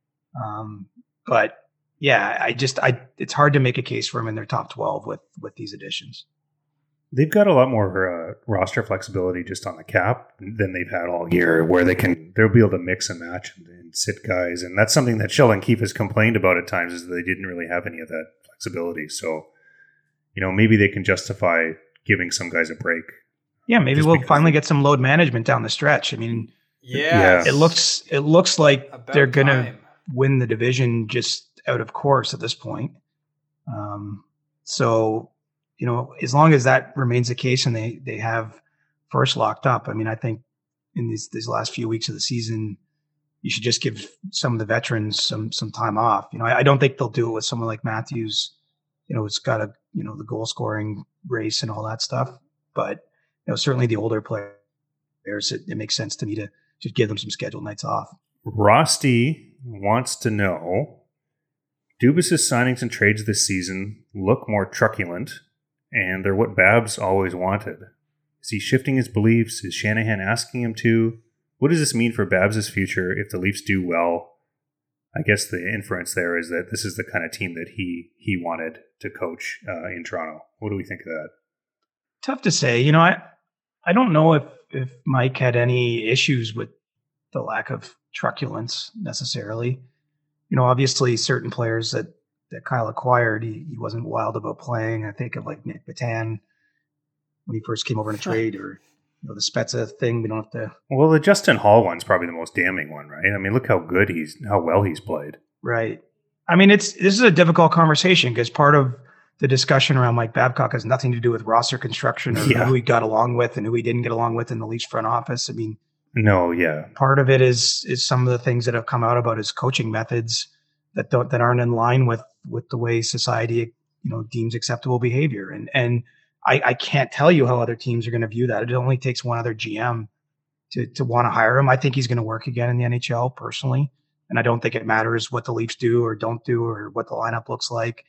L: Um, but. Yeah, I just I it's hard to make a case for him in their top twelve with with these additions.
M: They've got a lot more uh, roster flexibility just on the cap than they've had all year, where they can they'll be able to mix and match and, and sit guys, and that's something that Sheldon Keefe has complained about at times, is that they didn't really have any of that flexibility. So, you know, maybe they can justify giving some guys a break.
L: Yeah, maybe we'll finally get some load management down the stretch. I mean,
K: yeah,
L: it looks it looks like
K: About
L: they're going to
K: time.
L: win the division just out of course at this point. Um, so, you know, as long as that remains the case and they, they have first locked up, I mean, I think in these, these last few weeks of the season, you should just give some of the veterans some, some time off. You know, I, I don't think they'll do it with someone like Matthews. You know, it's got a, you know, the goal scoring race and all that stuff, but you know, certainly the older players, it, it makes sense to me to just give them some scheduled nights off.
M: Rosty wants to know, Dubas' signings and trades this season look more truculent, and they're what Babs always wanted. Is he shifting his beliefs? Is Shanahan asking him to? What does this mean for Babs' future if the Leafs do well? I guess the inference there is that this is the kind of team that he he wanted to coach uh, in Toronto. What do we think of that?
L: Tough to say. You know, I I don't know if, if Mike had any issues with the lack of truculence necessarily. You know, obviously certain players that, that Kyle acquired, he, he wasn't wild about playing. I think of like Nick Batan when he first came over in a trade, or you know, the Spezza thing. We don't have to.
M: Well, the Justin Hall one's probably the most damning one, right? I mean, look how good he's, how well he's played.
L: Right. I mean, it's this is a difficult conversation because part of the discussion around Mike Babcock has nothing to do with roster construction or yeah. who he got along with and who he didn't get along with in the Leafs front office. I mean,
M: no, yeah.
L: Part of it is is some of the things that have come out about his coaching methods that don't that aren't in line with with the way society, you know, deems acceptable behavior. And and I, I can't tell you how other teams are going to view that. It only takes one other G M to to want to hire him. I think he's going to work again in the N H L personally, and I don't think it matters what the Leafs do or don't do or what the lineup looks like.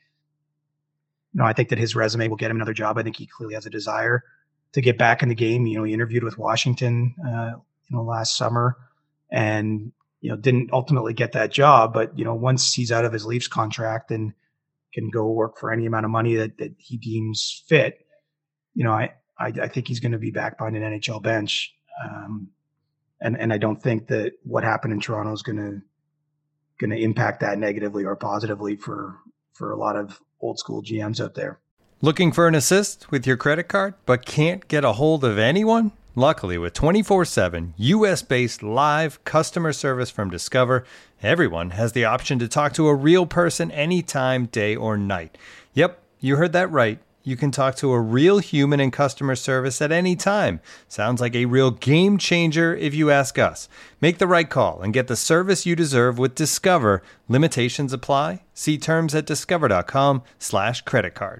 L: You know, I think that his resume will get him another job. I think he clearly has a desire to get back in the game. You know, he interviewed with Washington, uh, you know, last summer, and you know, didn't ultimately get that job. But you know, once he's out of his Leafs contract and can go work for any amount of money that, that he deems fit, you know, I I, I think he's going to be back behind an N H L bench. Um, and and I don't think that what happened in Toronto is going to going to impact that negatively or positively for for a lot of old school G Ms out there.
A: Looking for an assist with your credit card but can't get a hold of anyone? Luckily, with twenty-four seven U S-based live customer service from Discover, everyone has the option to talk to a real person anytime, day or night. Yep, you heard that right. You can talk to a real human in customer service at any time. Sounds like a real game changer if you ask us. Make the right call and get the service you deserve with Discover. Limitations apply. See terms at discover.com slash credit card.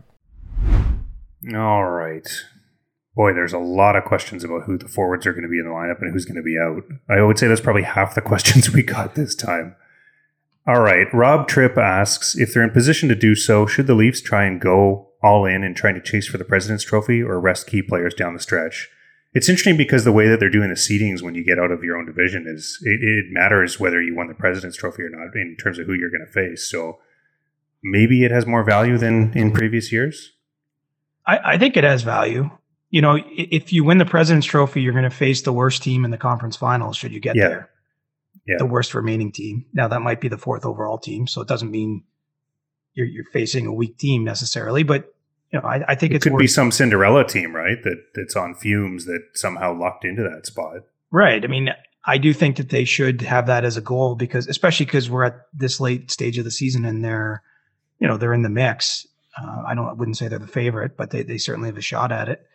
M: All right. Boy, there's a lot of questions about who the forwards are going to be in the lineup and who's going to be out. I would say that's probably half the questions we got this time. All right. Rob Tripp asks, if they're in position to do so, should the Leafs try and go all in and trying to chase for the President's Trophy or rest key players down the stretch? It's interesting because the way that they're doing the seedings when you get out of your own division is it, it matters whether you won the President's Trophy or not in terms of who you're going to face. So maybe it has more value than in previous years.
L: I, I think it has value. You know, if you win the President's Trophy, you're going to face the worst team in the conference finals should you get
M: yeah.
L: there.
M: Yeah.
L: The worst remaining team. Now, that might be the fourth overall team, so it doesn't mean you're, you're facing a weak team necessarily, but you know, I, I think
M: it
L: it's
M: could
L: worth,
M: be some Cinderella team, right? That that's on fumes that somehow lucked into that spot.
L: Right. I mean, I do think that they should have that as a goal because, especially because we're at this late stage of the season and they're, you know, they're in the mix. Uh, I don't, I wouldn't say they're the favorite, but they they certainly have a shot at it.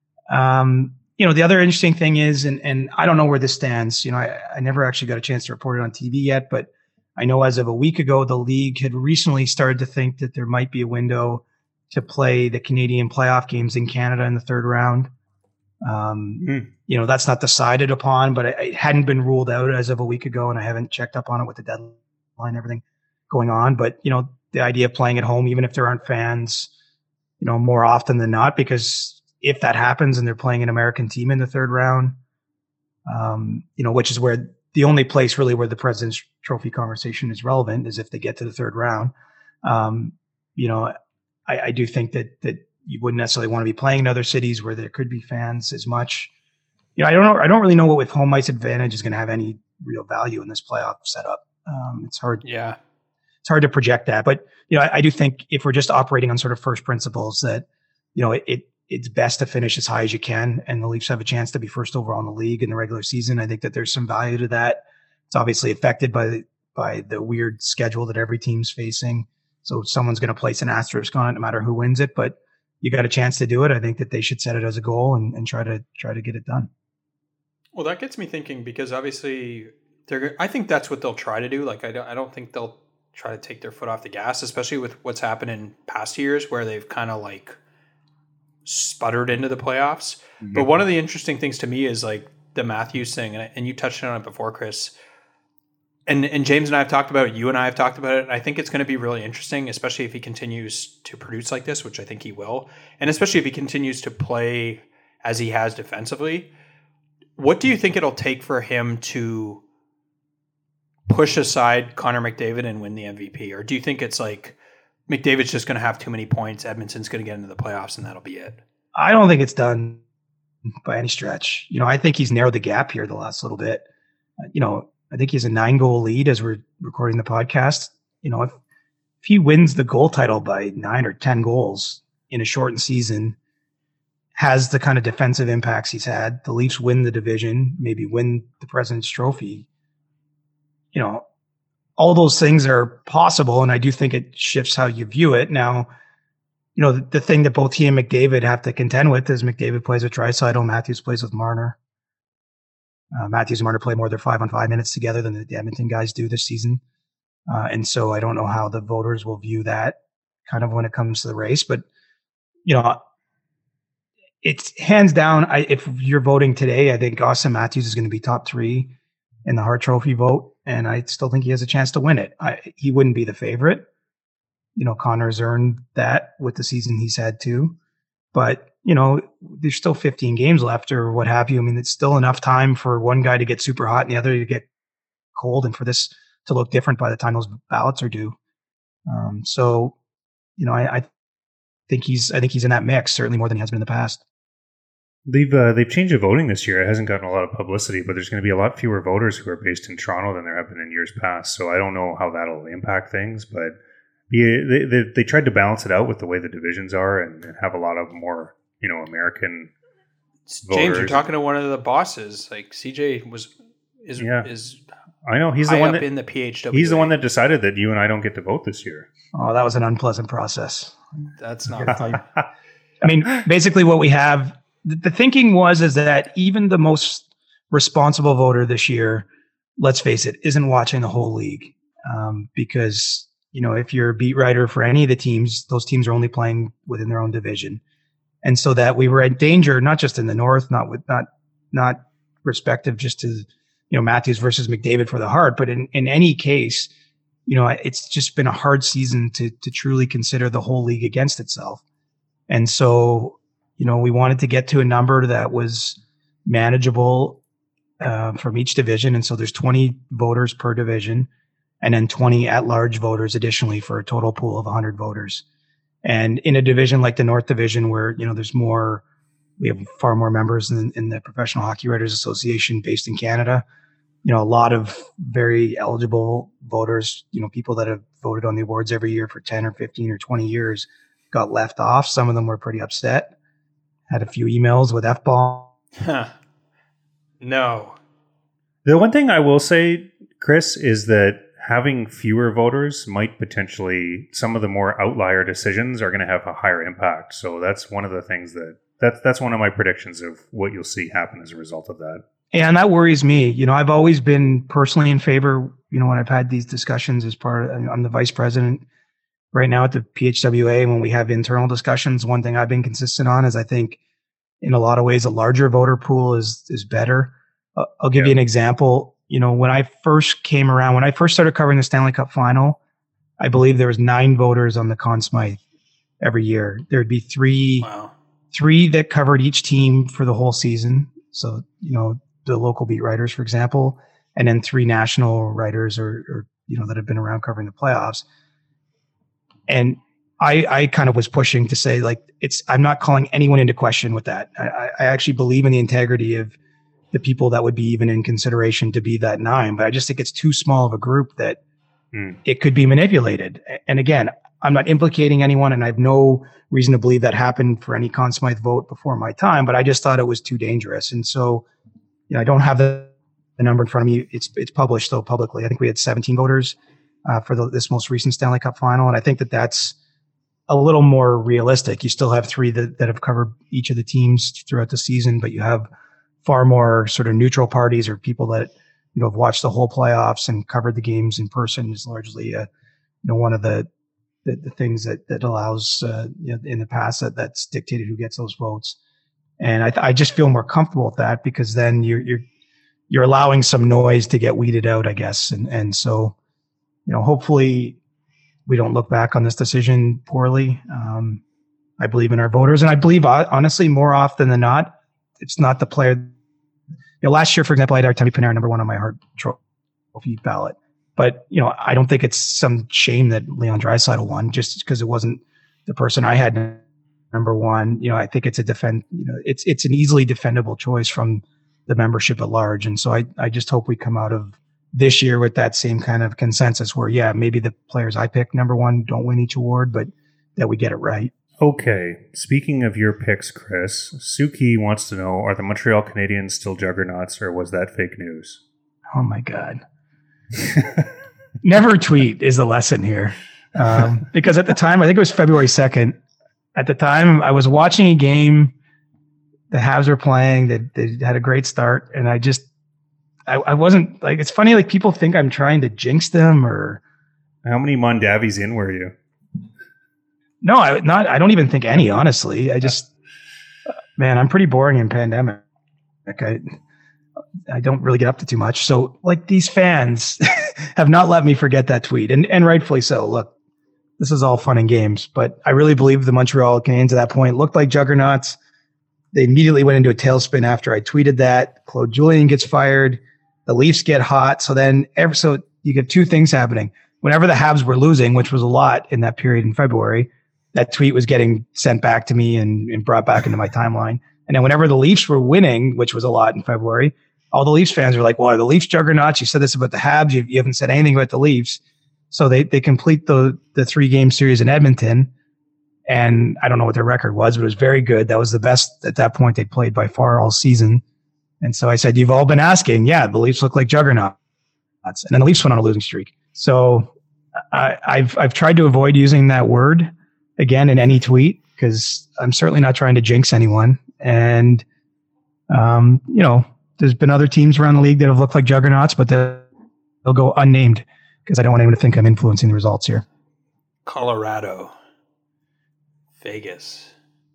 L: Um, you know, the other interesting thing is, and and I don't know where this stands. You know, I, I never actually got a chance to report it on T V yet, but I know as of a week ago, the league had recently started to think that there might be a window to play the Canadian playoff games in Canada in the third round. Um, mm. You know, that's not decided upon, but it, it hadn't been ruled out as of a week ago, and I haven't checked up on it with the deadline and everything going on. But, you know, the idea of playing at home, even if there aren't fans, you know, more often than not, because if that happens and they're playing an American team in the third round, um, you know, which is where the only place really where the President's Trophy conversation is relevant is if they get to the third round. Um, you know, I, I do think that that you wouldn't necessarily want to be playing in other cities where there could be fans as much. You know, I don't know. I don't really know what with home ice advantage is going to have any real value in this playoff setup. Um, it's hard.
K: Yeah,
L: it's hard to project that. But you know, I, I do think if we're just operating on sort of first principles, that you know, it, it it's best to finish as high as you can, and the Leafs have a chance to be first overall in the league in the regular season. I think that there's some value to that. It's obviously affected by the by the weird schedule that every team's facing. So someone's going to place an asterisk on it no matter who wins it, but you got a chance to do it. I think that they should set it as a goal and, and try to try to get it done.
K: Well, that gets me thinking because obviously they're, I think that's what they'll try to do. Like, I don't, I don't think they'll try to take their foot off the gas, especially with what's happened in past years where they've kind of like sputtered into the playoffs. Mm-hmm. But one of the interesting things to me is like the Matthews thing. And, and you touched on it before, Chris. And and James and I have talked about it. You and I have talked about it. I think it's going to be really interesting, especially if he continues to produce like this, which I think he will. And especially if he continues to play as he has defensively. What do you think it'll take for him to push aside Connor McDavid and win the M V P? Or do you think it's like McDavid's just going to have too many points, Edmonton's going to get into the playoffs, and that'll be it?
L: I don't think it's done by any stretch. You know, I think he's narrowed the gap here the last little bit. Uh, you know, I think he's a nine-goal lead as we're recording the podcast. You know, if, if he wins the goal title by nine or ten goals in a shortened season, has the kind of defensive impacts he's had, the Leafs win the division, maybe win the President's Trophy. You know, all those things are possible, and I do think it shifts how you view it. Now, you know, the, the thing that both he and McDavid have to contend with is McDavid plays with Draisaitl, Matthews plays with Marner. Uh, Matthews and Marner play more of their five-on-five minutes together than the Edmonton guys do this season. Uh, and so I don't know how the voters will view that kind of when it comes to the race. But, you know, it's hands down, I, if you're voting today, I think Austin Matthews is going to be top three in the Hart Trophy vote. And I still think he has a chance to win it. I, he wouldn't be the favorite. You know, Connor's earned that with the season he's had too. But, you know, there's still fifteen games left or what have you. I mean, it's still enough time for one guy to get super hot and the other to get cold and for this to look different by the time those ballots are due. Um, so, you know, I, I think he's I think he's in that mix, certainly more than he has been in the past.
M: They've uh, they've changed the voting this year. It hasn't gotten a lot of publicity, but there's going to be a lot fewer voters who are based in Toronto than there have been in years past. So I don't know how that'll impact things, but yeah, they, they they tried to balance it out with the way the divisions are and have a lot of more, you know, American
K: James, you're talking to one of the bosses. Like C J was is
M: Yeah.
K: is
M: I know he's the
K: high
M: one
K: up
M: that
K: in the P H W.
M: he's the one that decided that you and I don't get to vote this year.
L: Oh, that was an unpleasant process.
K: That's
L: I
K: not
L: gotta tell you. I mean, basically what we have, the, the thinking was is that even the most responsible voter this year, let's face it, isn't watching the whole league. Um, because, you know, if you're a beat writer for any of the teams, those teams are only playing within their own division. And so that we were in danger, not just in the North, not with, not, not respective just to, you know, Matthews versus McDavid for the Hart, but in, in any case, you know, it's just been a hard season to, to truly consider the whole league against itself. And so, you know, we wanted to get to a number that was manageable uh, from each division. And so there's twenty voters per division, and then twenty at-large voters additionally for a total pool of one hundred voters. And in a division like the North Division, where, you know, there's more, we have far more members in, in the Professional Hockey Writers Association based in Canada. You know, a lot of very eligible voters, you know, people that have voted on the awards every year for ten or fifteen or twenty years got left off. Some of them were pretty upset. Had a few emails with F-bomb.
K: Huh. No.
M: The one thing I will say, Chris, is that having fewer voters might potentially, some of the more outlier decisions are going to have a higher impact. So that's one of the things that, that's, that's one of my predictions of what you'll see happen as a result of that.
L: And that worries me. You know, I've always been personally in favor, you know, when I've had these discussions as part of, I'm the vice president right now at the P H W A. When we have internal discussions, one thing I've been consistent on is I think in a lot of ways, a larger voter pool is, is better. Uh, I'll give yeah. you an example. You know, when I first came around, when I first started covering the Stanley Cup final, I believe there was nine voters on the Conn Smythe every year. There'd be three,
K: wow.
L: three that covered each team for the whole season. So, you know, the local beat writers, for example, and then three national writers or, or, you know, that have been around covering the playoffs. And I, I kind of was pushing to say, like, it's, I'm not calling anyone into question with that. I, I actually believe in the integrity of the people that would be even in consideration to be that nine, but I just think it's too small of a group that mm. it could be manipulated. And again, I'm not implicating anyone, and I have no reason to believe that happened for any Conn Smythe vote before my time, but I just thought it was too dangerous. And so, you know, I don't have the, the number in front of me. It's it's published though publicly. I think we had seventeen voters uh, for the, this most recent Stanley Cup final, and I think that that's a little more realistic. You still have three that, that have covered each of the teams throughout the season, but you have far more sort of neutral parties or people that, you know, have watched the whole playoffs and covered the games in person. Is largely, uh, you know, one of the the, the things that that allows, uh, you know, in the past that that's dictated who gets those votes. And I, th- I just feel more comfortable with that because then you're you're you're allowing some noise to get weeded out, I guess. And and so, you know, hopefully we don't look back on this decision poorly. Um, I believe in our voters, and I believe honestly more often than not, it's not the player. You know, last year, for example, I had Artemi Panarin number one on my Hart Trophy ballot, but you know, I don't think it's some shame that Leon Draisaitl won just because it wasn't the person I had number one. You know, I think it's a defend. You know, it's it's an easily defendable choice from the membership at large, and so I I just hope we come out of this year with that same kind of consensus where, yeah, maybe the players I pick number one don't win each award, but that we get it right.
M: Okay. Speaking of your picks, Chris, Suki wants to know, are the Montreal Canadiens still juggernauts or was that fake news?
L: Oh my God. Never tweet is the lesson here. Um, because at the time, I think it was February second, at the time I was watching a game, the Habs were playing, they, they had a great start, and I just, I, I wasn't like, it's funny, like people think I'm trying to jinx them or.
M: How many Mondavies in were you?
L: No, I not. I don't even think any, honestly. I just, man, I'm pretty boring in pandemic. Like I, I don't really get up to too much. So like these fans have not let me forget that tweet, and and rightfully so. Look, this is all fun and games, but I really believe the Montreal Canadiens at that point looked like juggernauts. They immediately went into a tailspin after I tweeted that. Claude Julien gets fired. The Leafs get hot. So then, every, so you get two things happening. Whenever the Habs were losing, which was a lot in that period in February, that tweet was getting sent back to me and, and brought back into my timeline. And then whenever the Leafs were winning, which was a lot in February, all the Leafs fans were like, well, are the Leafs juggernauts? You said this about the Habs. You, you haven't said anything about the Leafs. So they, they complete the, the three game series in Edmonton. And I don't know what their record was, but it was very good. That was the best at that point they'd played by far all season. And so I said, you've all been asking. Yeah, the Leafs look like juggernauts. And then the Leafs went on a losing streak. So I, I've I've tried to avoid using that word again in any tweet because I'm certainly not trying to jinx anyone. And, um, you know, there's been other teams around the league that have looked like juggernauts, but they'll, they'll go unnamed because I don't want anyone to think I'm influencing the results here.
K: Colorado. Vegas.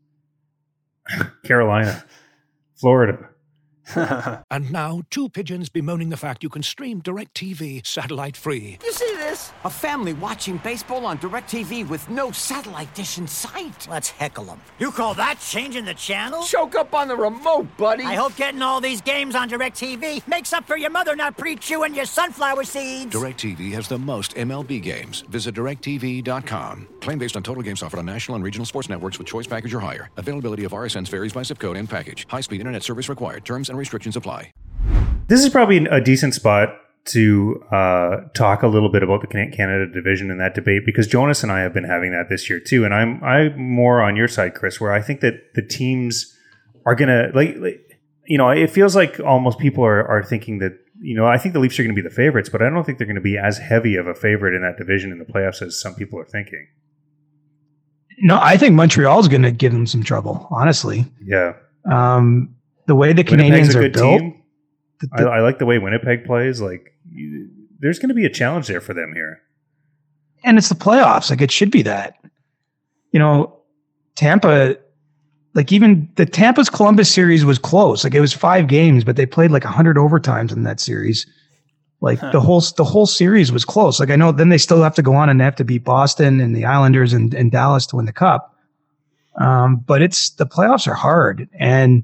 M: Carolina. Florida.
B: And now, two pigeons bemoaning the fact you can stream DirecTV satellite free.
D: You see this? A family watching baseball on DirecTV with no satellite dish in sight.
C: Let's heckle them. You call that changing the channel?
D: Choke up on the remote, buddy.
C: I hope getting all these games on DirecTV makes up for your mother not pre-chewing your sunflower seeds.
B: DirecTV has the most M L B games. Visit direct t v dot com. Claim based on total games offered on national and regional sports networks with choice package or higher. Availability of R S Ns varies by zip code and package. High-speed internet service required. Terms and restrictions apply.
M: This is probably a decent spot to uh, talk a little bit about the Canada division and that debate, because Jonas and I have been having that this year too. And I'm I'm more on your side, Chris, where I think that the teams are gonna like, like you know, it feels like almost people are, are thinking that, you know, I think the Leafs are going to be the favorites, but I don't think they're going to be as heavy of a favorite in that division in the playoffs as some people are thinking.
L: No, I think Montreal's going to give them some trouble, honestly.
M: Yeah.
L: Um, the way the
M: Winnipeg's
L: Canadians
M: a
L: are
M: good
L: built.
M: team. I, I like the way Winnipeg plays. Like, you, there's going to be a challenge there for them here.
L: And it's the playoffs. Like, it should be that. You know, Tampa, like even the Tampa's Columbus series was close. Like, it was five games, but they played like one hundred overtimes in that series. Like huh. the whole the whole series was close. Like, I know then they still have to go on and they have to beat Boston and the Islanders and, and Dallas to win the cup. Um, but it's the playoffs are hard. And,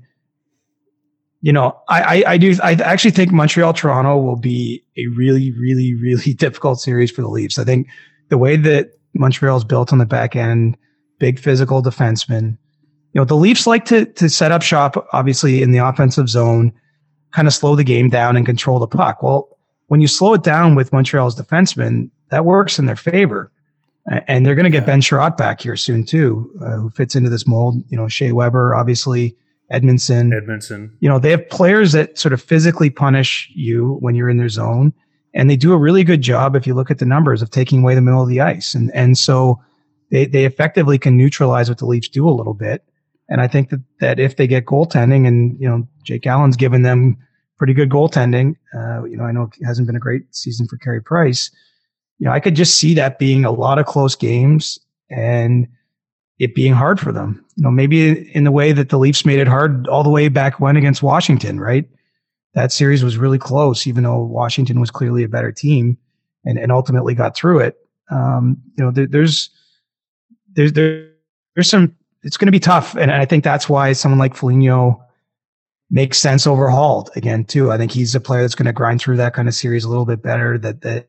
L: you know, I, I, I do I actually think Montreal Toronto will be a really, really, really difficult series for the Leafs. I think the way that Montreal is built on the back end, big physical defensemen. You know, the Leafs like to to set up shop, obviously, in the offensive zone, kind of slow the game down and control the puck. Well, when you slow it down with Montreal's defensemen, that works in their favor. And they're going to get yeah. Ben Sherratt back here soon, too, uh, who fits into this mold. You know, Shea Weber, obviously, Edmondson.
M: Edmondson.
L: You know, they have players that sort of physically punish you when you're in their zone. And they do a really good job, if you look at the numbers, of taking away the middle of the ice. And and so they, they effectively can neutralize what the Leafs do a little bit. And I think that, that if they get goaltending, and, you know, Jake Allen's given them pretty good goaltending. Uh, you know, I know it hasn't been a great season for Carey Price. You know, I could just see that being a lot of close games and it being hard for them. You know, maybe in the way that the Leafs made it hard all the way back when against Washington, right? That series was really close, even though Washington was clearly a better team and, and ultimately got through it. Um, you know, there, there's, there's, there, there's some, it's going to be tough. And I think that's why someone like Foligno makes sense over Hall again, too. I think he's a player that's going to grind through that kind of series a little bit better. That, that,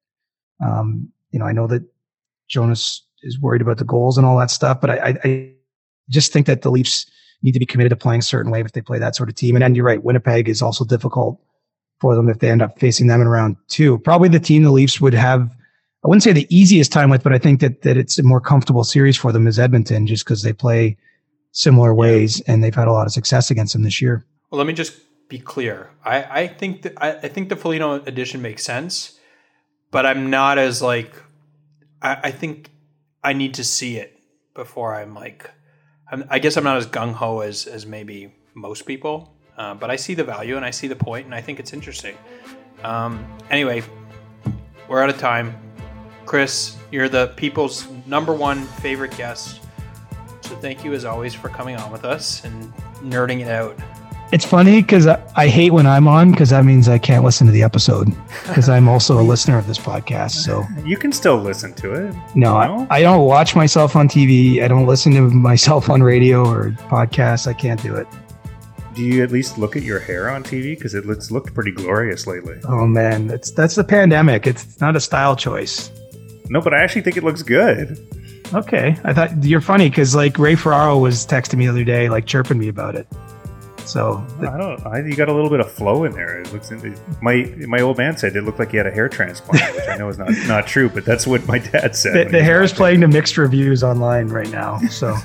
L: um, you know, I know that Jonas is worried about the goals and all that stuff, but I, I, I just think that the Leafs need to be committed to playing a certain way if they play that sort of team. And then you're right, Winnipeg is also difficult for them if they end up facing them in round two. Probably the team the Leafs would have, I wouldn't say the easiest time with, but I think that that it's a more comfortable series for them is Edmonton, just because they play similar ways and they've had a lot of success against them this year.
K: Well, let me just be clear. I, I think that I, I think the Foligno addition makes sense, but I'm not as like I, I think I need to see it before I'm like I'm, I guess I'm not as gung-ho as as maybe most people, uh, but I see the value and I see the point and I think it's interesting. Um, anyway, we're out of time. Chris, you're the people's number one favorite guest. So thank you as always for coming on with us and nerding it out.
L: It's funny because I, I hate when I'm on because that means I can't listen to the episode because I'm also a listener of this podcast. So
M: you can still listen to it.
L: No, I, I don't watch myself on T V. I don't listen to myself on radio or podcasts. I can't do it.
M: Do you at least look at your hair on T V? Because it looks looked pretty glorious lately.
L: Oh man, that's that's the pandemic. It's not a style choice.
M: No, but I actually think it looks good.
L: Okay, I thought you're funny because like Ray Ferraro was texting me the other day, like chirping me about it. So
M: I don't. I, you got a little bit of flow in there. It looks. It, my my old man said it looked like he had a hair transplant, which I know is not, not true, but that's what my dad said.
L: The, the hair is playing to mixed reviews online right now. So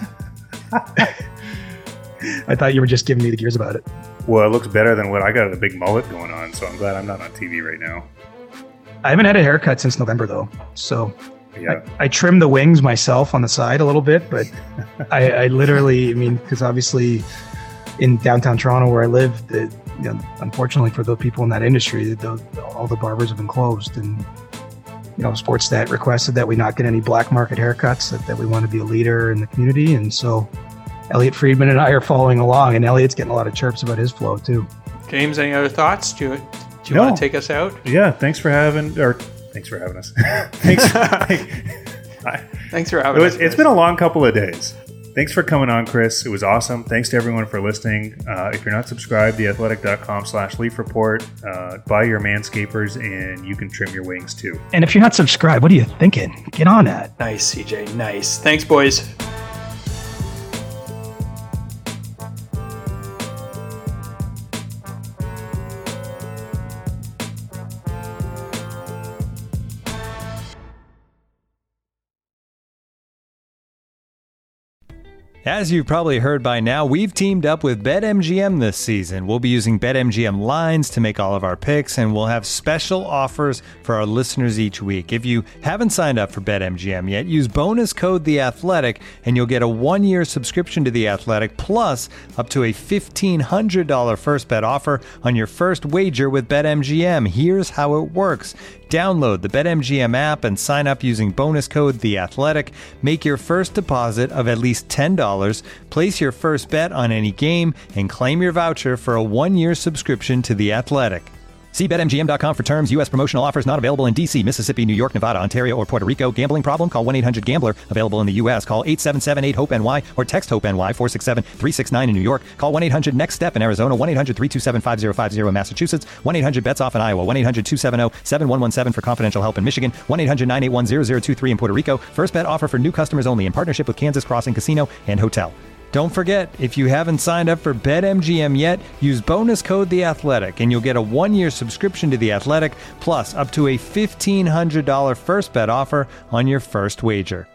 L: I thought you were just giving me the gears about it.
M: Well, it looks better than what I got. A big mullet going on, so I'm glad I'm not on T V right now.
L: I haven't had a haircut since November though, so.
M: Yeah.
L: I, I trimmed the wings myself on the side a little bit, but I, I literally, I mean, because obviously in downtown Toronto where I live, the, you know, unfortunately for the people in that industry, the, all the barbers have been closed. And, you know, Sportsnet requested that we not get any black market haircuts, that, that we want to be a leader in the community. And so Elliot Friedman and I are following along, and Elliot's getting a lot of chirps about his flow too.
K: James, any other thoughts? Do you, do you
M: No.
K: want to take us out?
M: Yeah, thanks for having, or thanks for having us. thanks.
K: Thanks for having
M: it was,
K: us.
M: It's been a long couple of days. Thanks for coming on, Chris. It was awesome. Thanks to everyone for listening. Uh, if you're not subscribed, theathletic.com slash leaf report. Uh, buy your Manscapers and you can trim your wings too.
L: And if you're not subscribed, what are you thinking? Get on that.
K: Nice, C J. Nice. Thanks, boys.
A: As you've probably heard by now, we've teamed up with BetMGM this season. We'll be using BetMGM lines to make all of our picks, and we'll have special offers for our listeners each week. If you haven't signed up for BetMGM yet, use bonus code The Athletic, and you'll get a one-year subscription to The Athletic, plus up to a fifteen hundred dollars first bet offer on your first wager with BetMGM. Here's how it works. Download the BetMGM app and sign up using bonus code The Athletic. Make your first deposit of at least ten dollars. Place your first bet on any game and claim your voucher for a one-year subscription to The Athletic. See Bet M G M dot com for terms. U S promotional offers not available in D C, Mississippi, New York, Nevada, Ontario, or Puerto Rico. Gambling problem? Call one eight hundred gambler. Available in the U S. Call eight seven seven eight hope N Y or text HOPE-NY four six seven three six nine in New York. Call one eight hundred next step in Arizona. one eight hundred three two seven five zero five zero in Massachusetts. one eight hundred bets off in Iowa. one eight hundred two seven zero seven one one seven for confidential help in Michigan. one eight hundred nine eight one zero zero two three in Puerto Rico. First bet offer for new customers only in partnership with Kansas Crossing Casino and Hotel. Don't forget, if you haven't signed up for BetMGM yet, use bonus code The Athletic, and you'll get a one-year subscription to The Athletic, plus up to a fifteen hundred dollars first bet offer on your first wager.